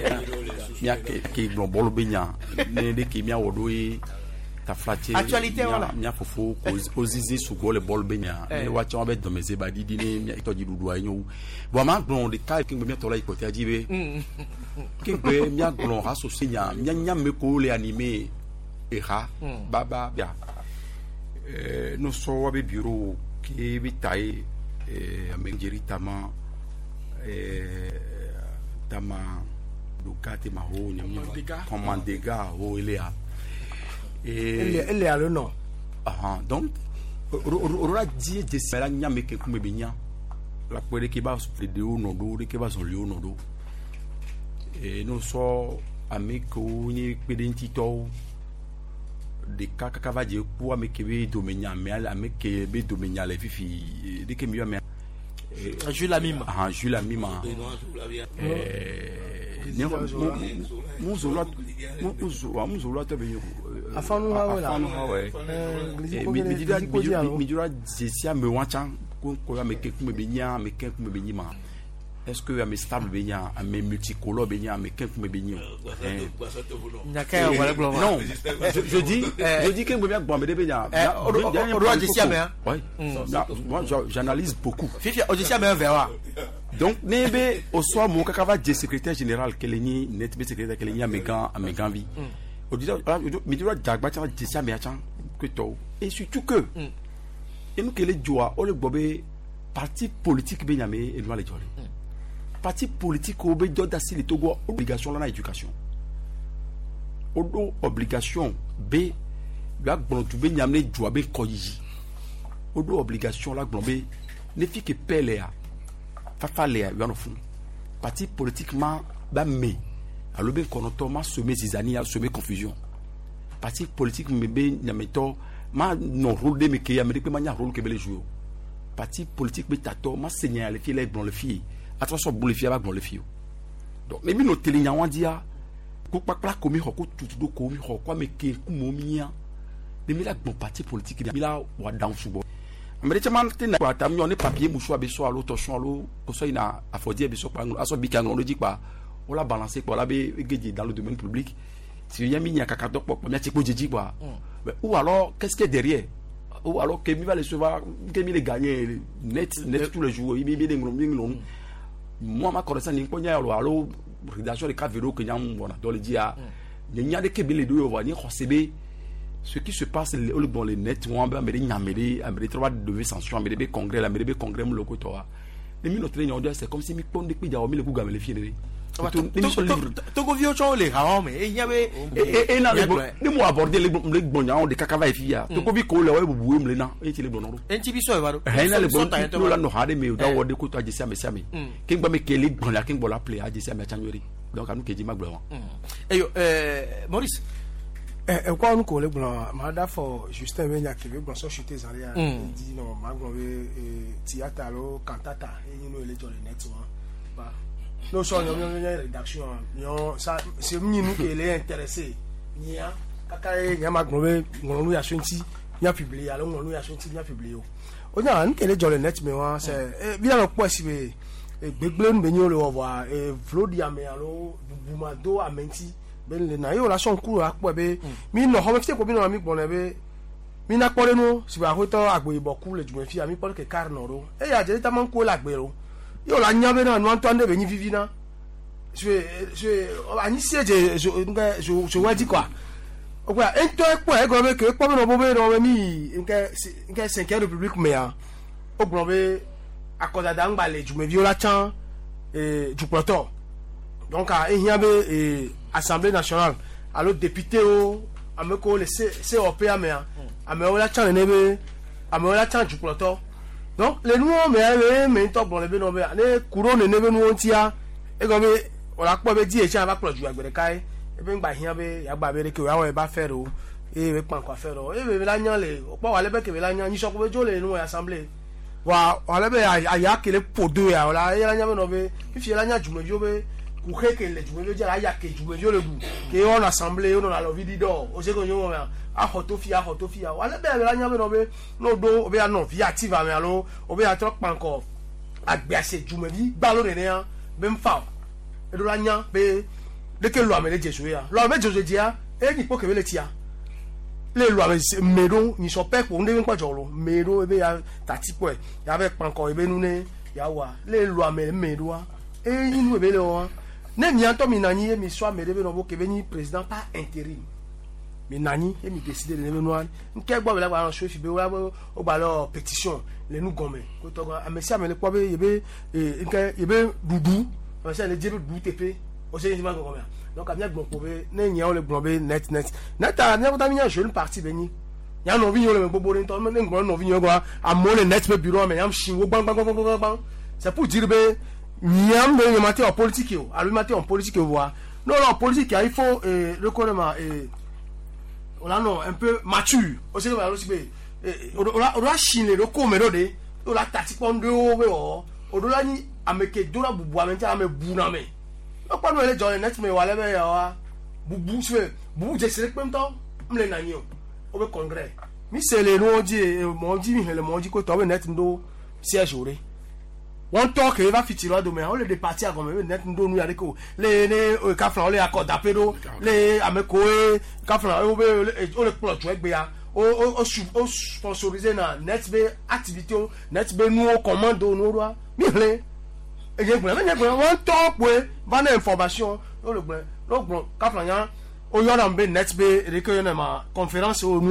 S13: ya ke blanc bol be nya ne de ke mi awodo yi ta flatte
S12: actualité voilà
S13: mi afofo ko ozizi su go le bol be nya ne wa cha be do meze ba di di ne mi to di dudu ayo bo ma blanc de ka ke mi to la ikote ajibe ke be mi blanc ha so sinya mi nya me ko le animé era baba bia eh no so wa be bureau ki bitai eh amengeri tama eh tama dukati ma ho nyam commandega ho ilea
S15: eh ele ale no
S13: ah donc ora die de sera nyame ke kuma binya la pere ki ba so de o no do de ke ba so le o no do eh no so ameko ni pedenti to de kaka kava je ku amekebe domenya me ameke be domenya le fifi de ke mi me
S12: je la mime
S13: ah je la mime eh muzola muzola muzola te be
S15: afanu ha wala
S13: afanu ha we mi dira mi dira jesia me wanchan ko ko ameke ku me benya ameke ku me benyi ma est-ce que am stable benya am multicolore benya am ken ku me benyi non je, je dis eh, je dis que bien bon me de benya
S12: on jesia me
S13: oui moi j'analyse beaucoup
S12: fifi o jesia me verra
S13: donc nebe au soir mon kakava de secrétaire général keleni net be secrétaire keleni amegan amegan vi o dit mi dira jagba cha jesia me cha que to et surtout que et nous que les joie on le bobé parti politique be nyame et nous les jolé parti politique au be doda si le Togo obligation là na éducation odo obligation b ya gbon tu be nyame joie be koyi odo obligation là gbon be ne fi que pele ya fa fa le ya no fun parti politiquement ba me alors ben konoto ma semer zizani ya semer confusion parti politique me be nyameto ma non rôle de me ke ya me pe ma nya rôle ke be le jouer parti politique be tato ma seigneur le fi le bon le fi attention bon le fi ba bon le fi donc mais mi no tele nya wan dia ko pakla ko mi ho ko tutu do ko mi ho kwa me ke ku mo mi ya de mi la bon parti politique mi la wa down subo mais chama tena kwa tam yo ne papier muso be so alo to so alo ko so ina afodie be so pa aso bi kan lo di pa on l'a balancé pour la be dans le domaine public si y a mis kaka to po mi ati po jeji quoi ou alors qu'est-ce qu'il y a derrière ou alors que mi va le recevoir que mi le gagner net net tous les jours il bi de ngom moi ma connaissance ni ponya alo alo rédaction de Cavero que nyam bona dans le dia ni nya de kebele do yo ni khosebe ce qui se passe le bon les net on ba me nyamele amere trois de sanction amere be congrès la amere be congrès mo loko to wa les mi notre réunion c'est comme si mi pon de pija o mi le ku gamele fiere
S12: Togo vieux chon les raons mais il y avait
S13: et et na le mo aborder les les bonyan de kakava e fia Togo vi ko le wa bubu emle na e ti le bonoro
S12: en ti bi so e wa do
S13: e na le bon no la no hade me da wo de ko to ajesi ame siame kin gba me ke le gbon la kin gbo la play ajesi ame chanweri donc anu ke ji magbo won
S12: eyo euh Maurice
S15: eh kwa nu ko le gbon ma da for Justin Wenya ke be gbon so chute zaria di no ma gbon be théâtre lo cantata e ni no le jole net one ba no so no no rédaction yo ça c'est mi nous qui est intéressé nia kaka nya ma gbon be gbon ya twenty nya publier alo gbon ya twenty nya publier o nya an ke le jole net me wa c'est bien lo po si be gbegble nu be ni o le wa e vlodia me alo bumado amenti ben le na yo la son kuru akpo be mi no ho me fi ko bi no mi gbon be mi na pore no si ba ho to agbo ibo ku le jumo fi ami pore ke kar no ro e ya je ta man ko la gbero yo la nya be na no anto ande be ni vivi na je je ani se je je je je wa di quoi o kwa ento ekpo e go be ke ekpo no bo be no mi nke nke cinquième république me ya o gbon be akoda da ngba le jumo vi o la chan e du proto donc a ehia be e Assemblée nationale alors député o ameko le C O P A me ame o la chan ne be ame o la chan du proto donc les nous mais mais to bon le be no be ne kuro ne ne be nu ontia e go be o la po be di e chan ba pro ju agbere kai e be ngba hia be ya gba be re ke wa e ba fero e be pan kwa fero e be la nyan le o po wa le be ke be la nyan ni so ko be jo le nu assemblée wa wa le be aya ke le podo ya o la ya nyan me no be fi la nyan ju me jo be ku ke le ju me jo ja ya ke ju me jo le bu ke on assemblée on la vidi do o se ko yo mo a hotofia a hotofia wa le be la nyan me no be no do o be no via active ame alo o be a trop panko agbe ase ju me bi gba lo ne ya be mfa e do la nyan be de ke lo ame le jesu ya lo ame jesu dia e ni po ke be le tia le lo ame mero ni so pe ko nde npa jolo mero e be ya tati po e ya be panko e be nu ne ya wa le lo ame mero wa e inu e be le wa ne mi anto mi nani e mi so ame de be no bo ke be ni président par intérim mi nani e mi décider de le noir nke gbo be la gba so fi be wa o ba lo pétition le nu gome ko to amesi ame le po be e be nke e be dudu on se le dire dudu tepe o se ni ma go gome donc a bien gbon po be ne nya o le gbon be net net net a ne ko ta mi nya jeune parti be ni nya no vi yo le gbogbo ni to me ne gbon no vi yo go a mo le net be bureau me yam shin wo gbang gbang gbang gbang c'est pour dire be nyam be yo mate en politique yo a lui mate en politique yo voir non non politique il faut euh reconnaître euh on a non un peu mature o se ko ba lo si be o la o la shin le ko me do de o la tati pon de o be o o do la ni ameke do la bubu ame ta ame bu na me o pa no le jo net me wa le be ya wa bubu se bubu je se pe mto mle na ni o o be congrès mi se le no di mo di mi le mo di ko to be net ndo siège ore won talk e va fitiro do me o le de parti a comme net ndo nu ya de ko le ne ka flan o le accord d'apedo le ameko e ka flan o be o le plot we gbe ya o o o sponsoriser na net be activité net be nu o commando nu ro mi le e je gbe me gbe won talk we ba na information o le gbe lo gbo ka flan yan o yo na be net be re ke na ma conférence o nu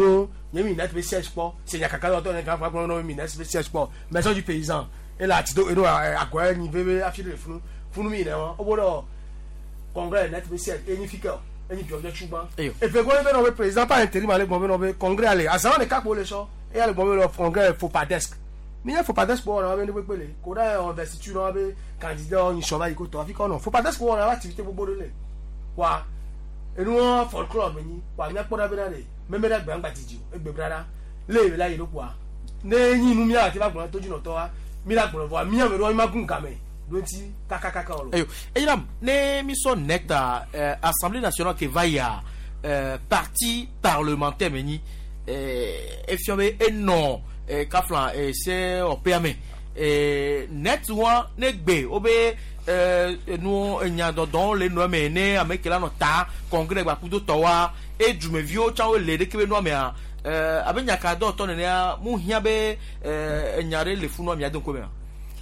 S15: yemi net be siège sport c'est yakaka auto ne kan fa ko no mi net be siège sport maison du paysan et là ti do e do akwa ni bebe afire funu funu mi ne won obodo congrès net be siège unifique eni bi ojo chuban e fe go be no be président pas intérim ale bon be no be congrès ale asan ne ka po le so e ale bon be no congrès faut pas desk ni faut pas desk pour on be ni pele ko da investiture no be candidat ni so ba iko to afi ko no faut pas desk pour on activité gbogbo le wa enu won folklore be ni wa mi apoda be na le meme da gba ngba tiji egbe brada le la yi lo kwa ne yin nu mi ati ba gbon to juna to wa mi la gbon wa mi ameru ma gun kame donti kakakaka olo
S12: eyo eyiram ne mi so nectar euh, assemblée nationale que va ya euh, parti parlementaire meni euh, e fiome e non euh, kaflan euh, c'est au P M euh, net wa ne gbe obe euh, nous nya dodon le no me ne amekela no ta congrès gba kudo to wa e jumevio chawo le de kebe no me a euh, abenya ka do to ne mu hia be euh, nyare le fu no me adon ko me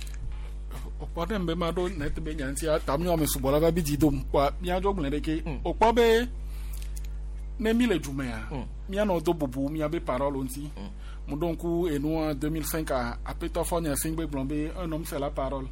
S16: Okpode mbe mado net be nyanti a tamnyo me subola ba biji dom kwa mia jo gblen deke okpobe ne mi le jume a mia no do bobu mia be parole onti mu donku enu deux mille cinq a apeto fonya singbe blombe un homme c'est la parole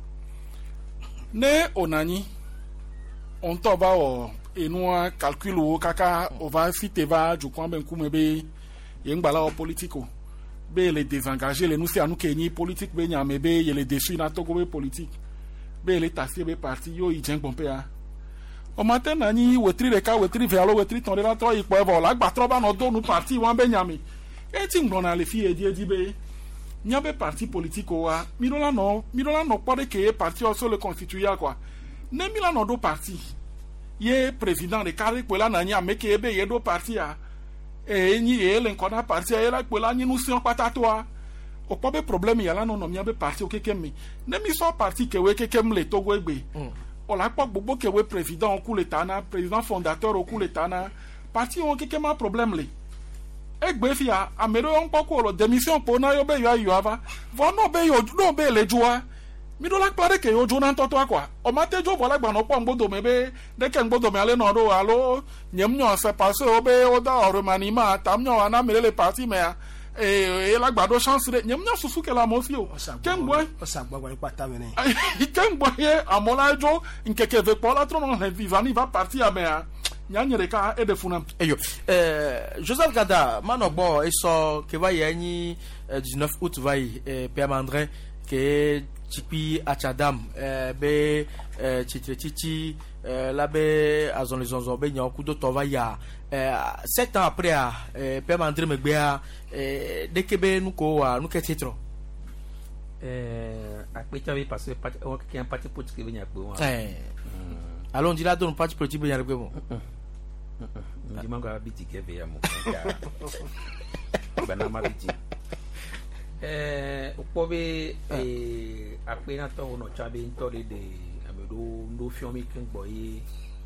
S16: ne onani on to ba o enu calcul o kaka o va fite va ju kwa ben kumebe yengbala o politico be les désengager les nous c'est à nous kenyi politique be nyame be ye les déçus na togo be politique be les tasser be parti yo i jeng pompe a o matin nani wetri de ka wetri ve alo wetri ton de la tro i po eva la gba tro ba no do nu parti wan be nyame e ti ngbon na le fi e di e di be nyabe parti politique o wa mi do la no mi do la no pode ke parti o so le constituer quoi ne mi la no do parti ye président de carré ko la nani ameke be ye do parti a e ni ele nkona parti era kpola ni nu sion patatoa o pobe problem ya la no no mi abe parti o kekemi ne mi so parti kewe kekem le togo egbe o la po gbogbo kewe président o ku le tana président fondateur o ku le tana parti o kekema problem le egbe fi a amero on poko lo démission po na yo be yo ayo ava vo no be yo no be le joa mi do la pare ke yo jona ntoto akwa o mate jo vola gba no po ngbodo mebe de ke ngbodo me ale no do alo nyem nyo se passe obe o da oro manima tam nyo ana mele le parti me e e la gbado chance de nyem nyo susu ke la mo fi o kengbo
S15: o sa gbagba ni pata me ni
S16: kengbo ye amola jo nkeke ve po la tro no le vivani va parti a me a nyanyere ka e de funam
S12: eyo euh Joseph Gada manogbo e so ke va yanyi dix-neuf août va y Père Mandrin que Chipi Achadam euh, be euh, Chichi euh, là be azon les onzo be nyan kudo to va ya euh, sept ans après a euh, Père Mandre me bia euh, de kebe nu ko wa nu ke titre
S14: euh apeta be parce que on qui un parti politique be nya pe wa
S12: eh allons dit là don parti politique be nya pe bon
S14: ndi manga biti ke be ya mo bana ma biti eh opobe eh apena to no chabe ntori de amedo ndo fiomi kin boye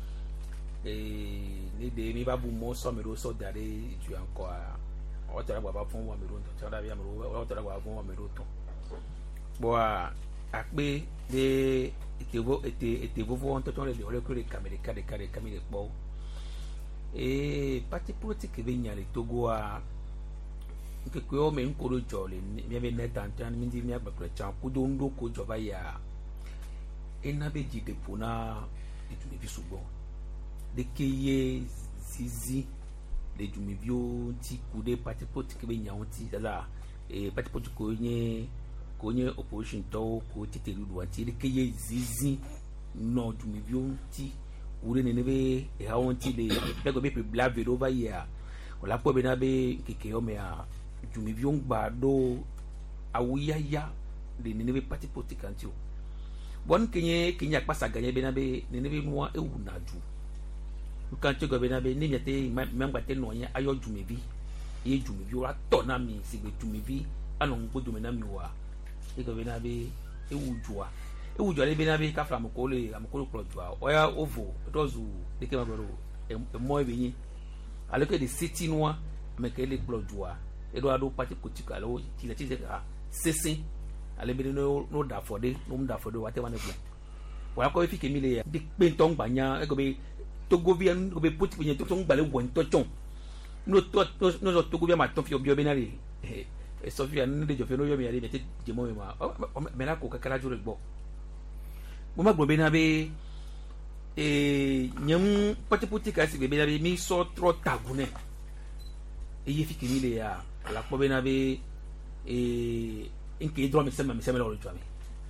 S14: eh ni de mi babu mo so me ro so dare tu encore o tara baba fun wa me ro to tara bi amero o tara baba fun wa me ro to bo a ape de etevo ete etevo on to ton le ole ko le camera kade kade camera po eh parti politique be nya le Togo a nke ko o me nkoro jole mi be net antan mi ndi mi agbakre chan kudo ndo ko joba ya ena be jide pona etuni bi sugbon de keye zizi de jumi bio ti kude parti politique be nya onti la e parti politique ko nye ko nye opposition to ko tete ludu anti de keye zizi no jumi bio ti ure ne be e ha onti de pego be pe blave over ya ola po be na be keke o me a jumi bi ngba do awuyaya de ne be parti politique antio bon kenye kenya pasa ganye be na be ne be noa ewu na ju kan che go be na be ni miate memba te no nya ayo jumi bi ye jumi bi ora to na mi si be jumi bi ano ngbo jumi na mi wa e go be na be ewu jua ewu jua le be na be ka flam ko le am ko pro jua oya ovo dozu de ke ma bro e mo e be yin aleke de city noa me ke le pro jua edo ado parti politique alo ti la ti se ka sese ale be no no da for de no da for de wate wane bla wa ko fi ke mi le de pe ton gbanya e go be Togo bi an go be politique ni to ton gbale won to chon no to no no to go be ma to fi obi obi na re e so fi an de jo fe no yo mi ari mete je mo ma me na ko kakara jure gbo mo ma gbo be na be e nyam pati puti ka si be be na be mi so tro tagune e ye fi kimi le ya ala ko be na be e inke dro mi sema mi sema lo jo mi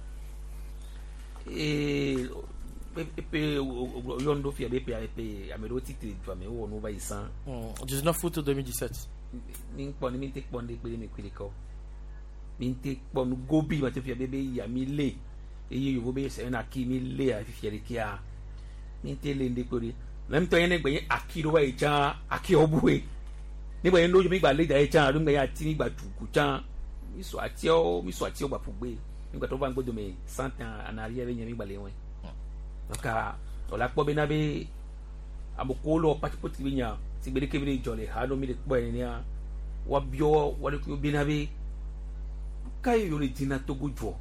S14: e pe yondo fi be pe pe amero titri jo mi wo no ba isan
S12: dix-neuf août deux mille dix-sept
S14: min pon min te pon de pe mi kwile ko min te pon gobi ma te fi be be ya mi le e ye yo be se na ki mi le a fi fi re kia min te le nde kori même to yen gbe akiro wa eja aki obuwe nígbà yẹn lójú mi gbà lé ìdáyé chan àdúgbò yẹn àti nígbà tùkù chan mi sọ àti ọ mi sọ àti ọ gbà fún gbé nígbà tó bá ń gbọdọ̀ mi santan ànárí ẹ̀rẹ́ yẹn mi gbà lé wọn. lọ́kà ọ̀la pọ̀ bí nábẹ́ àbùkù lọ pátípọ̀tì bí yàn ti gbé kébìrì ìjọlẹ̀ àádọ́ mi lè pọ̀ ẹ̀ ní à wà bíọ́ wà lè kó bí nábẹ́ káyọ̀ yóò lè dínà Togo jọ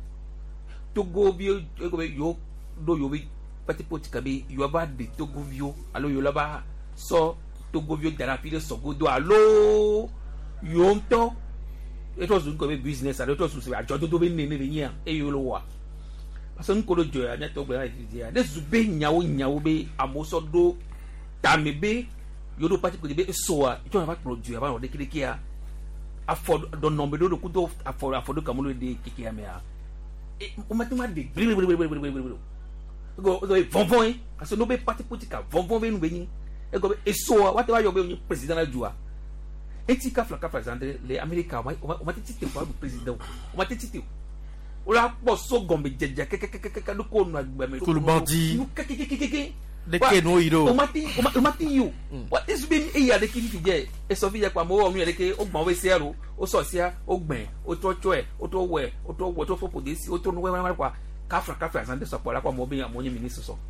S14: Togo bí yóò lọ yóò bí pátípọ̀tì kàbí yóò bá dé Togo bí yóò alo yóò lọ bá sọ Togo vio darapide sogodo alo yomto eto zu ko be business alo to su se ajo dodo be nene be yin e yo lo wa parce que nkolo jo ya ne to gbe na dia de zu be nyawo nyawo be amoso do tame be yo do parti ko be so a to na ba pro jo ya ba no de kiriki a afo do no be do ku do afo afo do kamulo de kiki ya me a e o matuma de bri bri bri bri bri bri go do von von parce que no be parti politique von von be nu be yin ego eso what wa yo be president ajua eti ka flaka for example le America o ma titi for president o ma titi o la po so gombe jeje kekekeke do ko nu agba me
S12: ko lu bandi
S14: kekekeke
S12: de ke no iro
S14: o ma ti o ma ti you what is be e ya de kini fi je e so fi je pa mo o mi de ke o gbon we sero o so sia o gben o to cho e o to we o to we to fo podesi o to nu we ma kwa ka flaka for example so po la kwa mo be mo yin minister so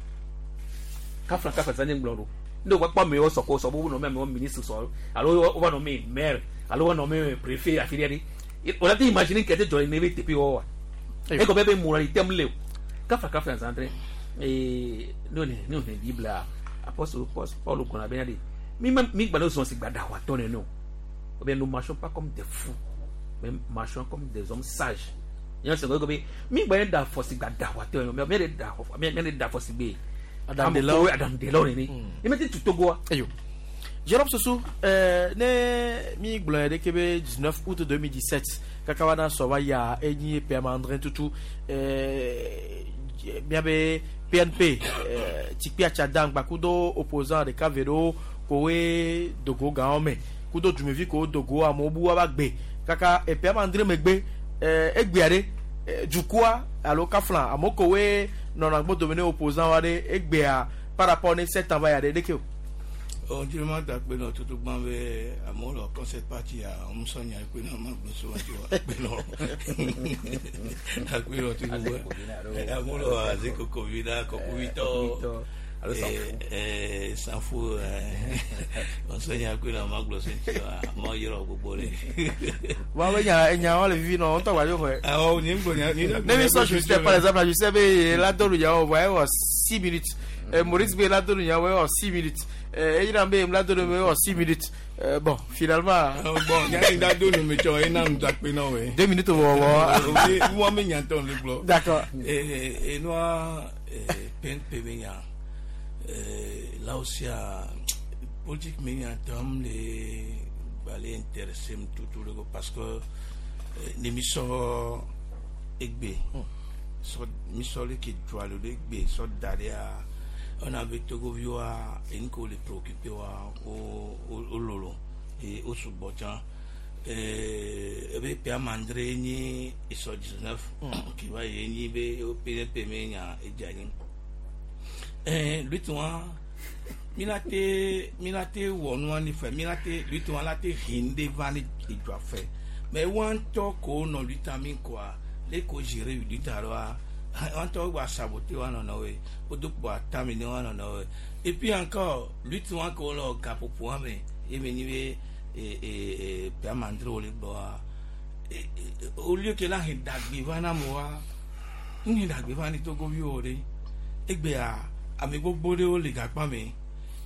S14: ka flaka for example nglo ndo wa pa me o so ko so bo no me me minister so alo o wa no me maire alo wa no me préfet afiriari o la ti imagine que te join neve te pi o e ko bebe mura item le ka fa ka fa entre e no ne no ne bibla apostle Paul ko na be na mi mi gba no so si gba da wa to ne no o bien nous marchons pas comme des fous mais marchons comme des hommes sages yan se go be mi gba da for si gba da wa to ne me me da me me da for si be Adam de Lore, Adam de Lore ni. E meti tu Togo.
S12: Ayo. Jérôme Sossou, euh né mi glore de Québec dix-neuf août deux mille dix-sept. Kakawana so wa ya enyi permandrin tutu euh bien be P N P euh Tikpia Tchadang bakudo opposant de Kavero kowe Dogo Gaome. Kudo Dumevi ko Dogo amobu abagbe. Kaka e permandrin megbe euh egbiare jukua alo kaflan amokowe non agbo dominer opposant wade egbea par rapport ne sept ans va ya de deke
S17: o jima ta pe no tutu gban be amolo concept party a o msonya pe no ma gbo so wa ti wa pe no akwe no tutu gbo amolo aziko covid ko covid alors eh sans fou on sonya ko na maglo senti mo yoro gbogbo le
S12: wa we nya nya wale vivi no on to wa yo ko
S17: ah o ni ngbo nya ni
S12: même ça je sais par exemple je sais be la doru ya o wa six minutes eh Maurice be la doru ya wa six minutes eh ira be la doru wa six minutes bon finalement
S17: bon nya nda doru me cho ina nda pe no we
S12: deux minutes wo wo
S17: wo me nya ton le glo
S12: d'accord
S17: eh et noi pen pe nya Euh, là aussi à politique mais en les balais intéressés tout tout le parce que l'émission egbe so mission qui doit le egbe so derrière on avait Togo vioa et une les préoccupé au au lolo et au sous-botan euh avec Pierre Mandré ni et so dix-neuf qui va y be au P N P menya et jani eh lui toi milate milate wonu ni fe milate lui toi la te hinde vani il doit faire mais one talk on lui tamin quoi les ko gérer du taroa on talk va saboter on no we o do pa taminer on no we et puis encore lui toi ko lo capo pour mais et venir et et permandre le bois au lieu que là il dagbi vana moi ni dagbi vani to go viore egbe a ami gbogbo de o le gapa mi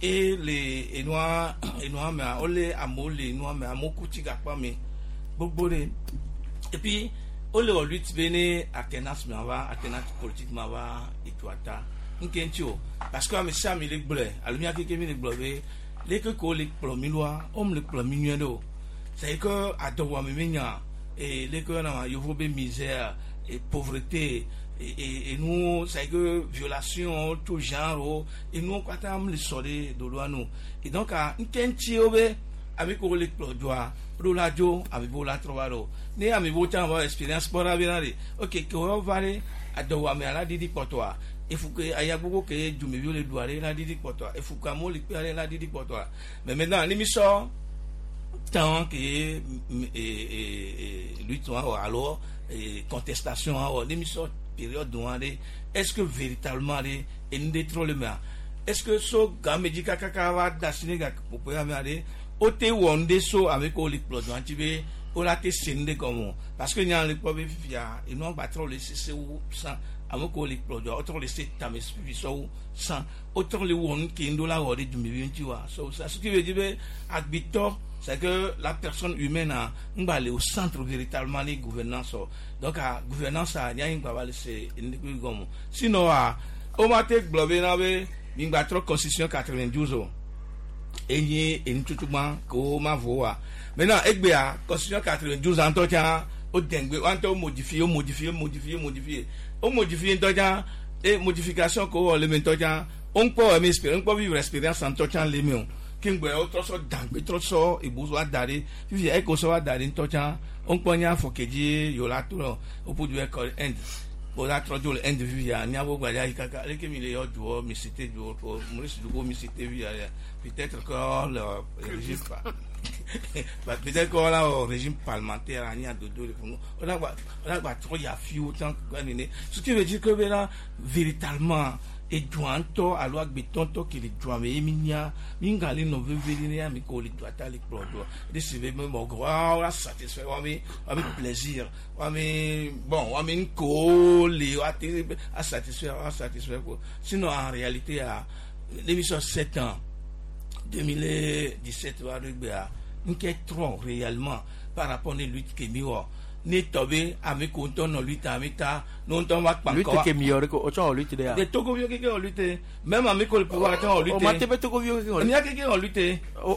S17: et les et noir et noir mais olé amolé noir mais amokuti gakpa mais bobore et puis olé o lutte bene alternance mais va alternance politique mais va et toi ta nkentio parce que mais ça mais les bleu alumia qui qui les bleu les que ko les plomiloa homme les plomino c'est que à dowa menya et les que na yo vobe misère et pauvreté et, et, et nous c'est que violation tout genre et nous quand on les sortir de loi nous et donc à nkenti obe avec ko les plodoa pro la jo avec la trovaro ne ami vota va expérience pour avenir OK ko vale à dowa me ala didi pour toi il faut que aya beaucoup que du me viole doire la didi pour toi il faut que mo le la didi pour toi mais maintenant l'émission tant que lutte alors contestation l'émission période douane est-ce que véritablement les et trop le main est-ce que so gamedika kakava dasine ga pour aller au te wonde so avec au l'explosion antivé au la te sende comme parce que il y a les problèmes via et non pas trop laisser c'est où ça avec au l'explosion autre laisser tames so sans autre les won qui ndola hori du million tu vois so ça ce qui veut dire habitant c'est que la personne humaine a aller au centre véritablement les gouvernance donc à gouvernance a rien pas va laisser comme sinon à au matin globé n'avait une trop constitution quatre-vingt-douze et ni et tout tout man ko ma voix maintenant egbe a constitution quatre-vingt-douze en tout cas au dengue on to modifier modifier modifier modifier au modifier tout temps et modification ko le maintenant temps on peut espérer on peut vivre expérience en tout temps les miens kingbe autre so dangbe trop so e bozo dare vivi e ko so dare tout temps on peut nya fokeji yo la tout au pour du école end pour la trop le end vivi ya nya bo gba ya kaka le kemi le yo duo mi cité duo Maurice Dugo mi cité via peut-être que le régime pas peut-être que là au régime parlementaire a nya dodo le fond on a on a trop ya fi autant que ce qui veut dire que là véritablement et douanto alors que tonto qui les doit mais minya mingali no veveli ya mi ko li doit ta li plodo recevoir même au grand la satisfaire avec avec plaisir mais bon on me ko li à satisfaire à satisfaire sinon en réalité à l'émission sept ans deux mille dix-sept va rugba n'qu'est trop réellement par rapport à lutte qui miwa ni tobe avec content no lutte amita non ton va pas
S12: lutte qui miwa ko ocho lutte de
S17: de togo vio que lutte même avec le pouvoir temps lutte
S12: o mate pe togo vio que
S17: il y a quelqu'un lutte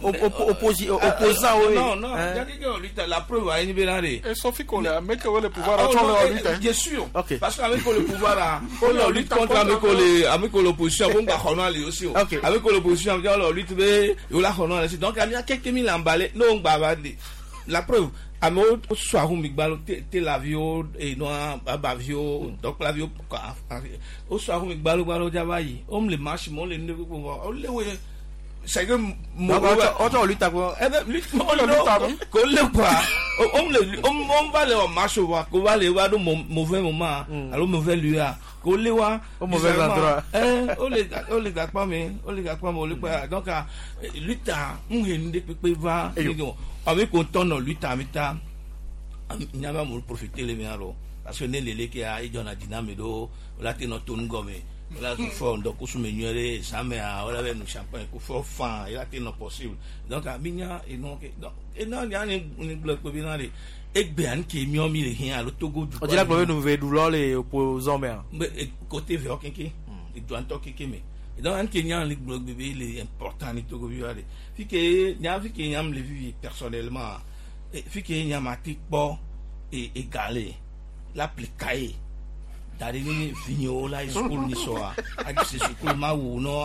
S12: opposant
S17: non non il y a quelqu'un lutte la preuve à Inibelare
S16: et Sophie qu'on a avec le pouvoir a lutte
S17: bien sûr parce qu'avec le pouvoir on lutte contre avec le avec l'opposition on va honor lui aussi avec l'opposition on lutte be il la honor donc il y a quelques mille emballés non baba la preuve amo soir mi gbalo te lavio et no abavio donc lavio au soir mi gbalo gbalo javayi om le marche mon le ne ko le we c'est que mo
S12: auto lutte ko
S17: eh ben lutte mo le ko le quoi om le om on va le marche wa ko va le wa do mauvais moment alors mauvais lieu ko le wa
S12: au mauvais endroit
S17: eh o le o le gak pa me o le gak pa mo le quoi donc lutte ngende pe va avec autant de lutte à mita il n'y a pas pour profiter les miens parce que les les qui a ils ont la dynamique do la teno ton gomme la fond donc sous menuire ça mais on avait nous champagne ko fort fan il a teno possible donc à minya et non donc et non il y a une bloc pour bien aller et bien qui mieux mis rien à l'Togo du
S12: on dirait que nous veut douleur les opposants mais
S17: côté vers quelqu'un il doit en toquer mais donc en Kenya les blocs bébé il est important les Togo du aller fi que n'y a vu que n'y a me vu personnellement et fi que n'y a matique bon et égalé l'appliquer dari ni vigno la school ni soa adi se school ma wo no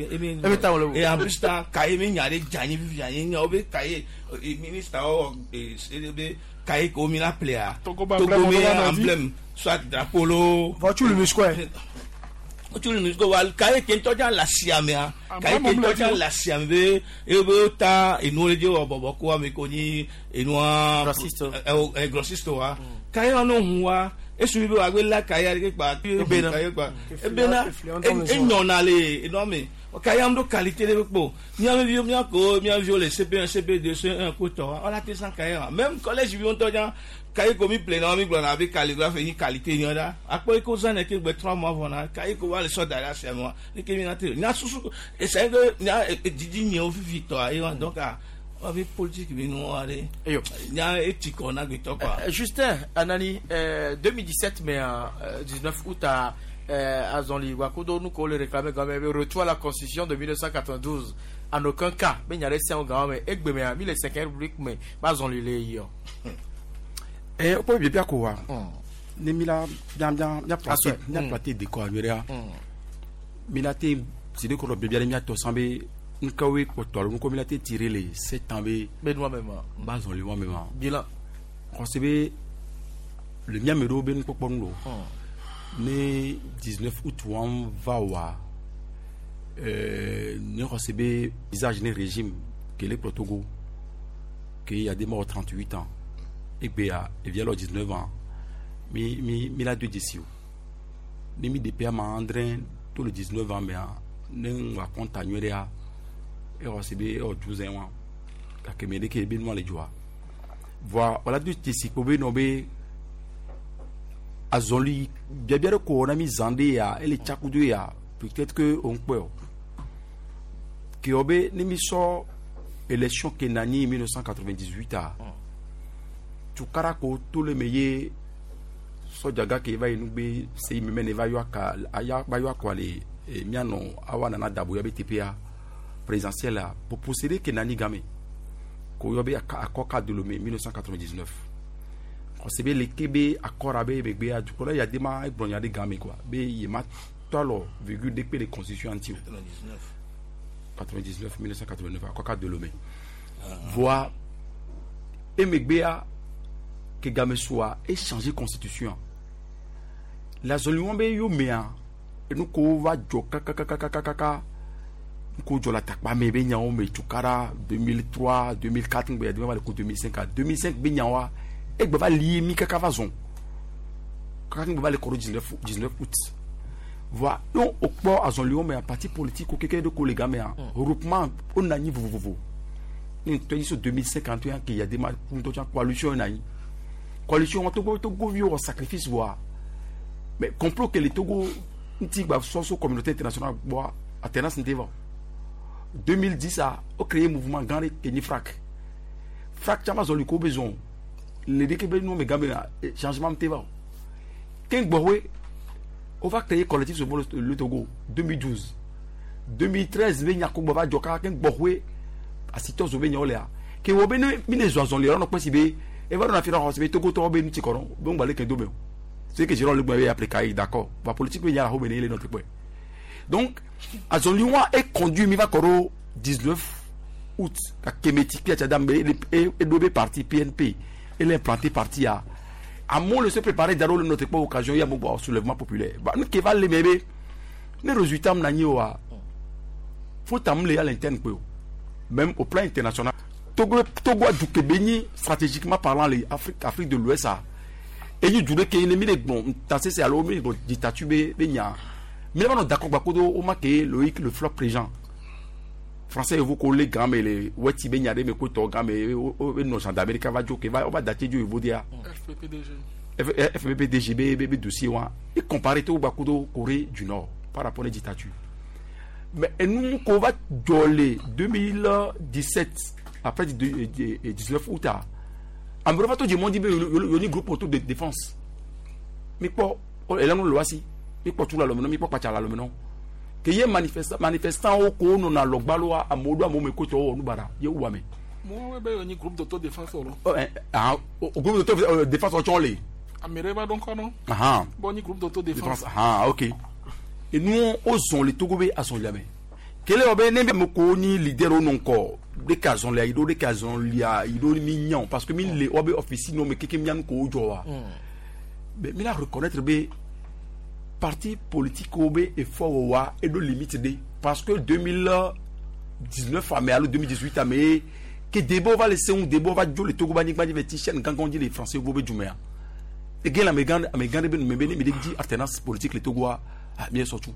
S17: et en plus ta kai mi nyare jani vi jani ni obe kai ministre o e kai ko mi la plea Togo mi emblème soit drapeau lo
S15: voiture le square
S17: tu nous go wal kai ken to ja la siamea kai ken to ja la siambe e be ta e no le jo bobo ko mi ko ni e no e grossiste wa kai ono huwa e su bi wa gbe la kai ari pa e be na e be na e nyona le e no me o kai am do qualité de po mi am vi mi ko mi am violé C P un C P deux C un ko to o la te san kai même collège vi on to ja kayi ko mi plena mi glona avec calligraphe ni qualité ni oda apo ko zane ke gbe trois mois vona kayi ko wale so dara se mo ni ke mi na te na susu e se que na didi ni o victoire et donc avec politique bi no are
S12: yo
S17: nya éthique on a gbe to quoi.
S12: Justin Anani euh, deux mille dix-sept mais euh, dix-neuf août à euh, à Zonli Wakudo nous qu'on le réclamait quand même retour à la constitution de mille neuf cent quatre-vingt-douze. En aucun cas mais il y a resté en grand mais egbe mais mille cinq république mais pas Zonli le yo.
S13: Eh ko bi bia ko wa ne mila bien bien bien platé bien platé de quoi miria milate si de ko be bien mi to sambe nkawe ko to ko milate tirer les sept ans be
S12: ben moi même
S13: ba Zonli moi même
S12: bilan
S13: on se be le mia mero ben ko ponlo ne dix-neuf août on va wa euh ne recebe visage ne régime que le Togo qu'il y a des morts trente-huit ans et bien il vient le dix-neuf ans mi mi mi la deux dix-huit ni mi de père mandrin tout le dix-neuf ans mais ne va continuer à et recebe au douze ans que me de que bien moi les joie voir voilà deux dix-huit ko be no be à Zonli bien bien ko na mi zande ya et les tchakudu ya peut-être que on peut que obe ni mi so élection kenani mille neuf cent quatre-vingt-dix-huit a tu karako tout le meilleur sojaga ke va inugbe se me ne va yo ka aya ba yo kwa le miano awana na dabu ya B T P A présidentielle pour posséder kenani game ko yo be akoka de l'Omé mille neuf cent quatre-vingt-dix-neuf on se be le kebe accord abe be be a du ko ya dema e bronya de game quoi be yema tolo virgule de les constitution anti quatre-vingt-dix-neuf mille neuf cent quatre-vingt-neuf akoka de l'Omé voix emegbea que game soit échanger constitution la zoluon be yo mea et nous ko va jo kaka kaka kaka kaka ko jo la takba me be nyawo me chukara deux mille trois deux mille quatre be ya ko deux mille cinq à deux mille cinq be nyawa e gba va lié mi kaka vazon kaka ngba le koro dix-neuf août voix non au port à zoluon me un parti politique au keke de collègue me regroupement on a ni vous ni sur deux mille cinquante et un qu'il y a des coalition na coalition Togo Togo vio sacrifice voix mais complot que les Togo nti ba soso communauté internationale bois alternance ndeva deux mille dix a créé mouvement grand que ni frac frac chama zoli ko besoin les dékebe no me gambe changement ndeva ken bowe on va créer collectif sur le Togo deux mille douze deux mille treize be nyako ba joka ken bowe asito zo be nyolea ke wo be mi les oiseaux les on possible et va na fira hosbe Togo to be nti koron bon balé ken do be c'est que Jérôme le boye appliquer d'accord va politique be nyala ho be ne notre boy donc azoliwa est conduit mi va koro dix-neuf août ka kemeti pia tadambe et dobe parti P N P et l'implanté parti a à mon le se préparer dans notre pas occasion il y a beaucoup soulèvement populaire ba nous qui va le bébé les résultats na nyi wa faut tamle à l'interne quoi même au plan international Togo Togo a du Kebeni stratégiquement parlant les Afrique Afrique de l'Ouest a et you dure que ennemi les bon tasser c'est à l'homme bon dictature be nya mais on d'accord ba kodo o marqué Loïc le flop président français vous coller grand mais les weti be nya de me ko to grand mais no gendarmerie ka va joke va on va dater du vodia
S16: F P P D G
S13: F P P D G B B dossier wa et comparer tout ba kodo Corée du Nord par rapport à la dictature. Mais nous, on va doler deux mille dix-sept, après dix-neuf août, en brevet du monde, il y a un groupe autour de défense. Mais quoi, et là, nous le voici. Mais quoi, tout là, le nom, mais quoi, pas là, le nom. Que y ait manifestant au cours, on a l'ogbalo à Modo, à Momekoto, au Nubara, il y a où, mais.
S16: Moi, il y a un groupe d'autodéfense.
S13: Au groupe d'autodéfense, au Tchonlé.
S16: À Mereba, donc, non?
S13: Ah,
S16: bon, groupe d'autodéfense.
S13: Ah, ok. Et nous, osons les Togobé à son jamais. Quel est le mot ni leader ou non corps des cas on les des cas on lia il doit mignon parce que mille les obé officiers non mais quelqu'un mignon ko jowa mais mais la reconnaître be parti politique obé et fort wa et de limite de parce que deux mille dix-neuf à mais deux mille dix-huit à mais que débat va laisser un débat va jouer les Togo bani bani véticienne quand on dit les français obé jumea et gel amegan amegan be me be me dit alternance politique les Togo a bien surtout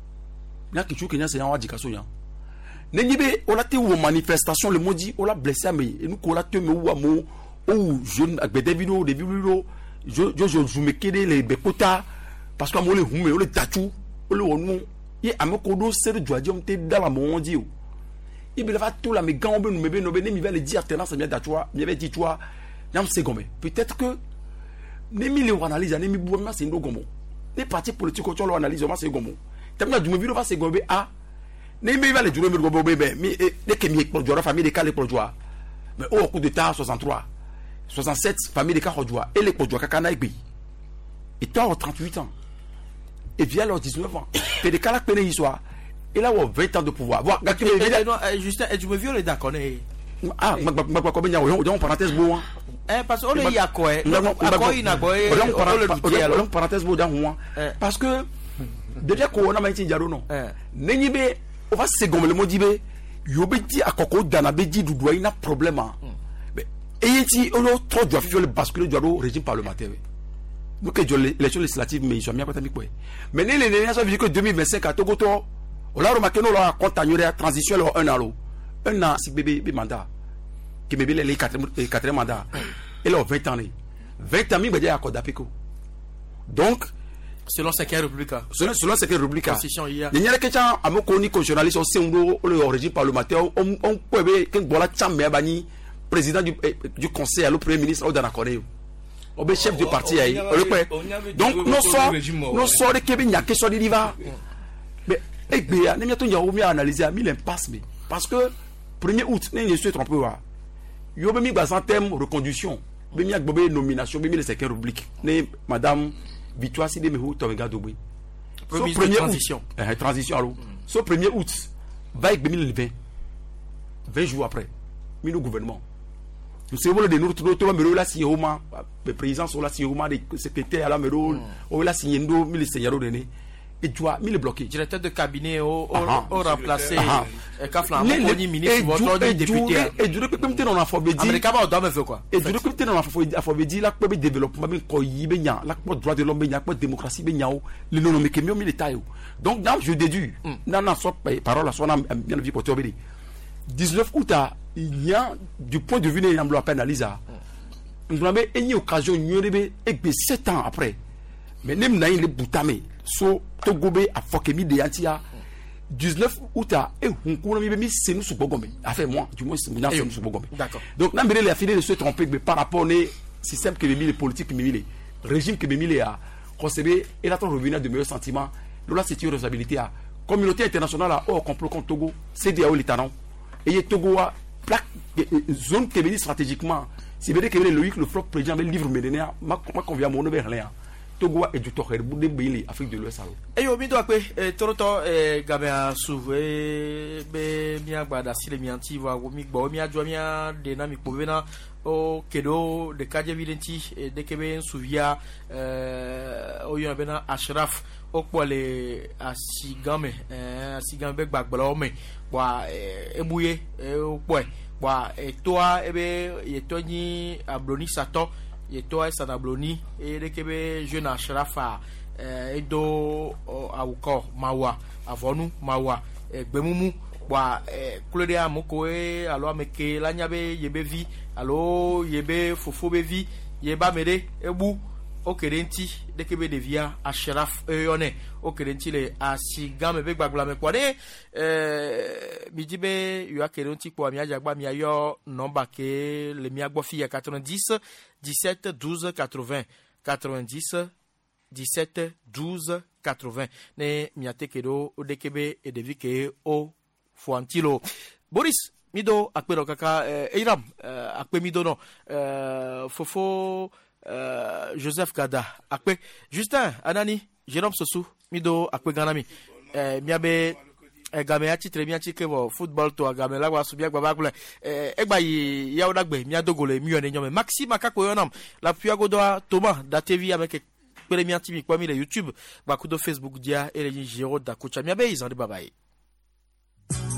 S13: na kichu kenya c'est en éducation ya nenyibe ola te wo manifestation le modi ola blessé mais et nous kola te me ou amo ou jeune avec des vidéos des vidéos je je je je me kede les bekota parce que moi les hume on les tatu on le on y a me kodo ser joadi on te dans la mondi o il be va tout la me gan be me be no be ne mi va le dire alternance bien tatwa mi va dire toi nyam se gomé peut-être que ne mi le analyse ne mi bu ma c'est ndo gomo les partis politiques ko lo analyse ma c'est gomo tamna du me vidéo va se gombe a ne mi va le duro me gomo be be mi ne ke mi ko jora famille de kale ko joa mais au coup de temps soixante-trois soixante-sept famille de Karodjoa et les Kodjoa Kakanaïbi. Et toi, en trente-huit ans. Et via leurs dix-neuf ans. Et des Kalak Péné Histoire. Et là, on vingt ans de pouvoir. Voir,
S12: Justin, et tu me viens d'accord.
S13: Ah, combien il y a une parenthèse beau.
S12: Parce qu'on est à quoi?
S13: On parenthèse beau dans moi. Parce que, déjà qu'on a maintenu Diaro, non. Nengibe, on va se gommer le mot d'Ibé. Yobeti à Koko Danabedi du doigt, il y a un problème. Et ici, on a trop de faire le basculer du régime parlementaire. Nous que l'élection législative, mais ils sont bien contaminés. Mais les élections ont vu que deux mille vingt-cinq à Togo, on a remarqué que nous avons continué la transition un an. Un an, c'est bébé mandat. Qui bébé les quatre mandats. Et là, vingt ans. vingt ans, il y a un code d'Apico. Donc,
S12: selon ce qu'est Républicain.
S13: Selon ce qu'est Républicain.
S12: Il y a
S13: des gens qui ont connu comme journaliste au régime parlementaire. On peut dire que voilà, Tchambé Bani. Président du, du conseil, le premier ministre, Odana Koreo. Au chef du parti. Donc, nous sommes, nous sommes des Québécois, il y a question de l'Iva. Mais, eh bien, nous avons analysé l'impasse. Parce que, premier août, nous ne sommes pas trompés. Nous avons mis en termes de reconduction. Nous avons mis nomination, nous avons mis la cinquième République. Madame Victoire Sidi Mehou, Tomenga Dobé.
S12: Premier transition.
S13: Transition, alors. Ce premier août, va être deux mille vingt. vingt jours après, nous gouvernement. Nous savons que nous avons la signé le président sur la signé le secrétaire à la méro, on l'a signé le seigneur René et tu as mis le bloqué.
S12: Directeur de cabinet au remplacé Kafla, le ministre, votre député.
S13: Et du recrutement dans l'alphabétie.
S12: Américain va dans le quoi.
S13: Et du recrutement dans l'alphabétie, là pour le développement, pour le droit de l'homme, pour la démocratie, le non nommé mieux militaire. Donc là je déduis, non non soit parole à son âme bien vu pour te obéir. dix-neuf août, il y a du point de vue de l'Ambloi pénalise. Nous avons une occasion, nous avons sept ans après. Mais nous avons les boutame. So, Togobé a Fokemi de Yantia. dix-neuf août, et nous avons mis c'est nous sous Bogomé. Enfin, moi, du moins, c'est nous sous Bogomé.
S12: D'accord.
S13: Donc, nous avons affiné de se tromper par rapport au système que les politiques, les régimes que les a conservé et là, on revient de meilleurs sentiments. Là, c'est une responsabilité. La communauté internationale a au complot contre Togo, c'est D A O l'État. Et Togo a plaque zone qui est stratégiquement. Si vous voulez que Loïc le flop président le livre médénéa, ma convient mon nouvel rien. Togo est du torrent de Béli, Afrique de l'Ouest.
S12: Et au milieu de Toroto et Gabea Souvé, Miagba, Sile Mianti, Wamik, Bomia, Joamia, Dynamic Povena, au Kedo, de Kadjavidenti, et de Québec, Souvia, Oyabena, Ashraf, au poil à Sigame, à Sigambe Bagbalome, Ebouye, au point. Et toi, et toi, ni Abloni Sato. Et toi, ça n'a bloni et les Québécois jeune Ashrafa et do Aouko Mawa avant nous Mawa et Bemumu wa Claudia Mokoe alors meke la nyabe yebe vi alors yebe fofo bevi yeba mede ebu okerenti de Québec devia Ashraf yone okerenti le asigame be gbagla me kwade euh midibe yo akerenti kwa miajagba miayo nomba ke le miagbo fi ya quatre-vingt-dix dix-sept douze quatre-vingts quatre-vingt-dix dix-sept douze quatre-vingts ne miate kedo odekebe edevike o fuantilo Boris mido akpero kaka eiram akpe mido no fofo Joseph Gada akpe Justin Anani Jérôme Sossou mido akpe ganami miabe game ya titre mi atike bo football to game la wa subia gba bagule egba yi ya odagbe mi adogole mi yone nyome Maxime akako yonam la puago do Thomas da T V avec premier timi kwa mi le YouTube ba kudo Facebook dia ele Jiro da kocha mi abe izande babaye.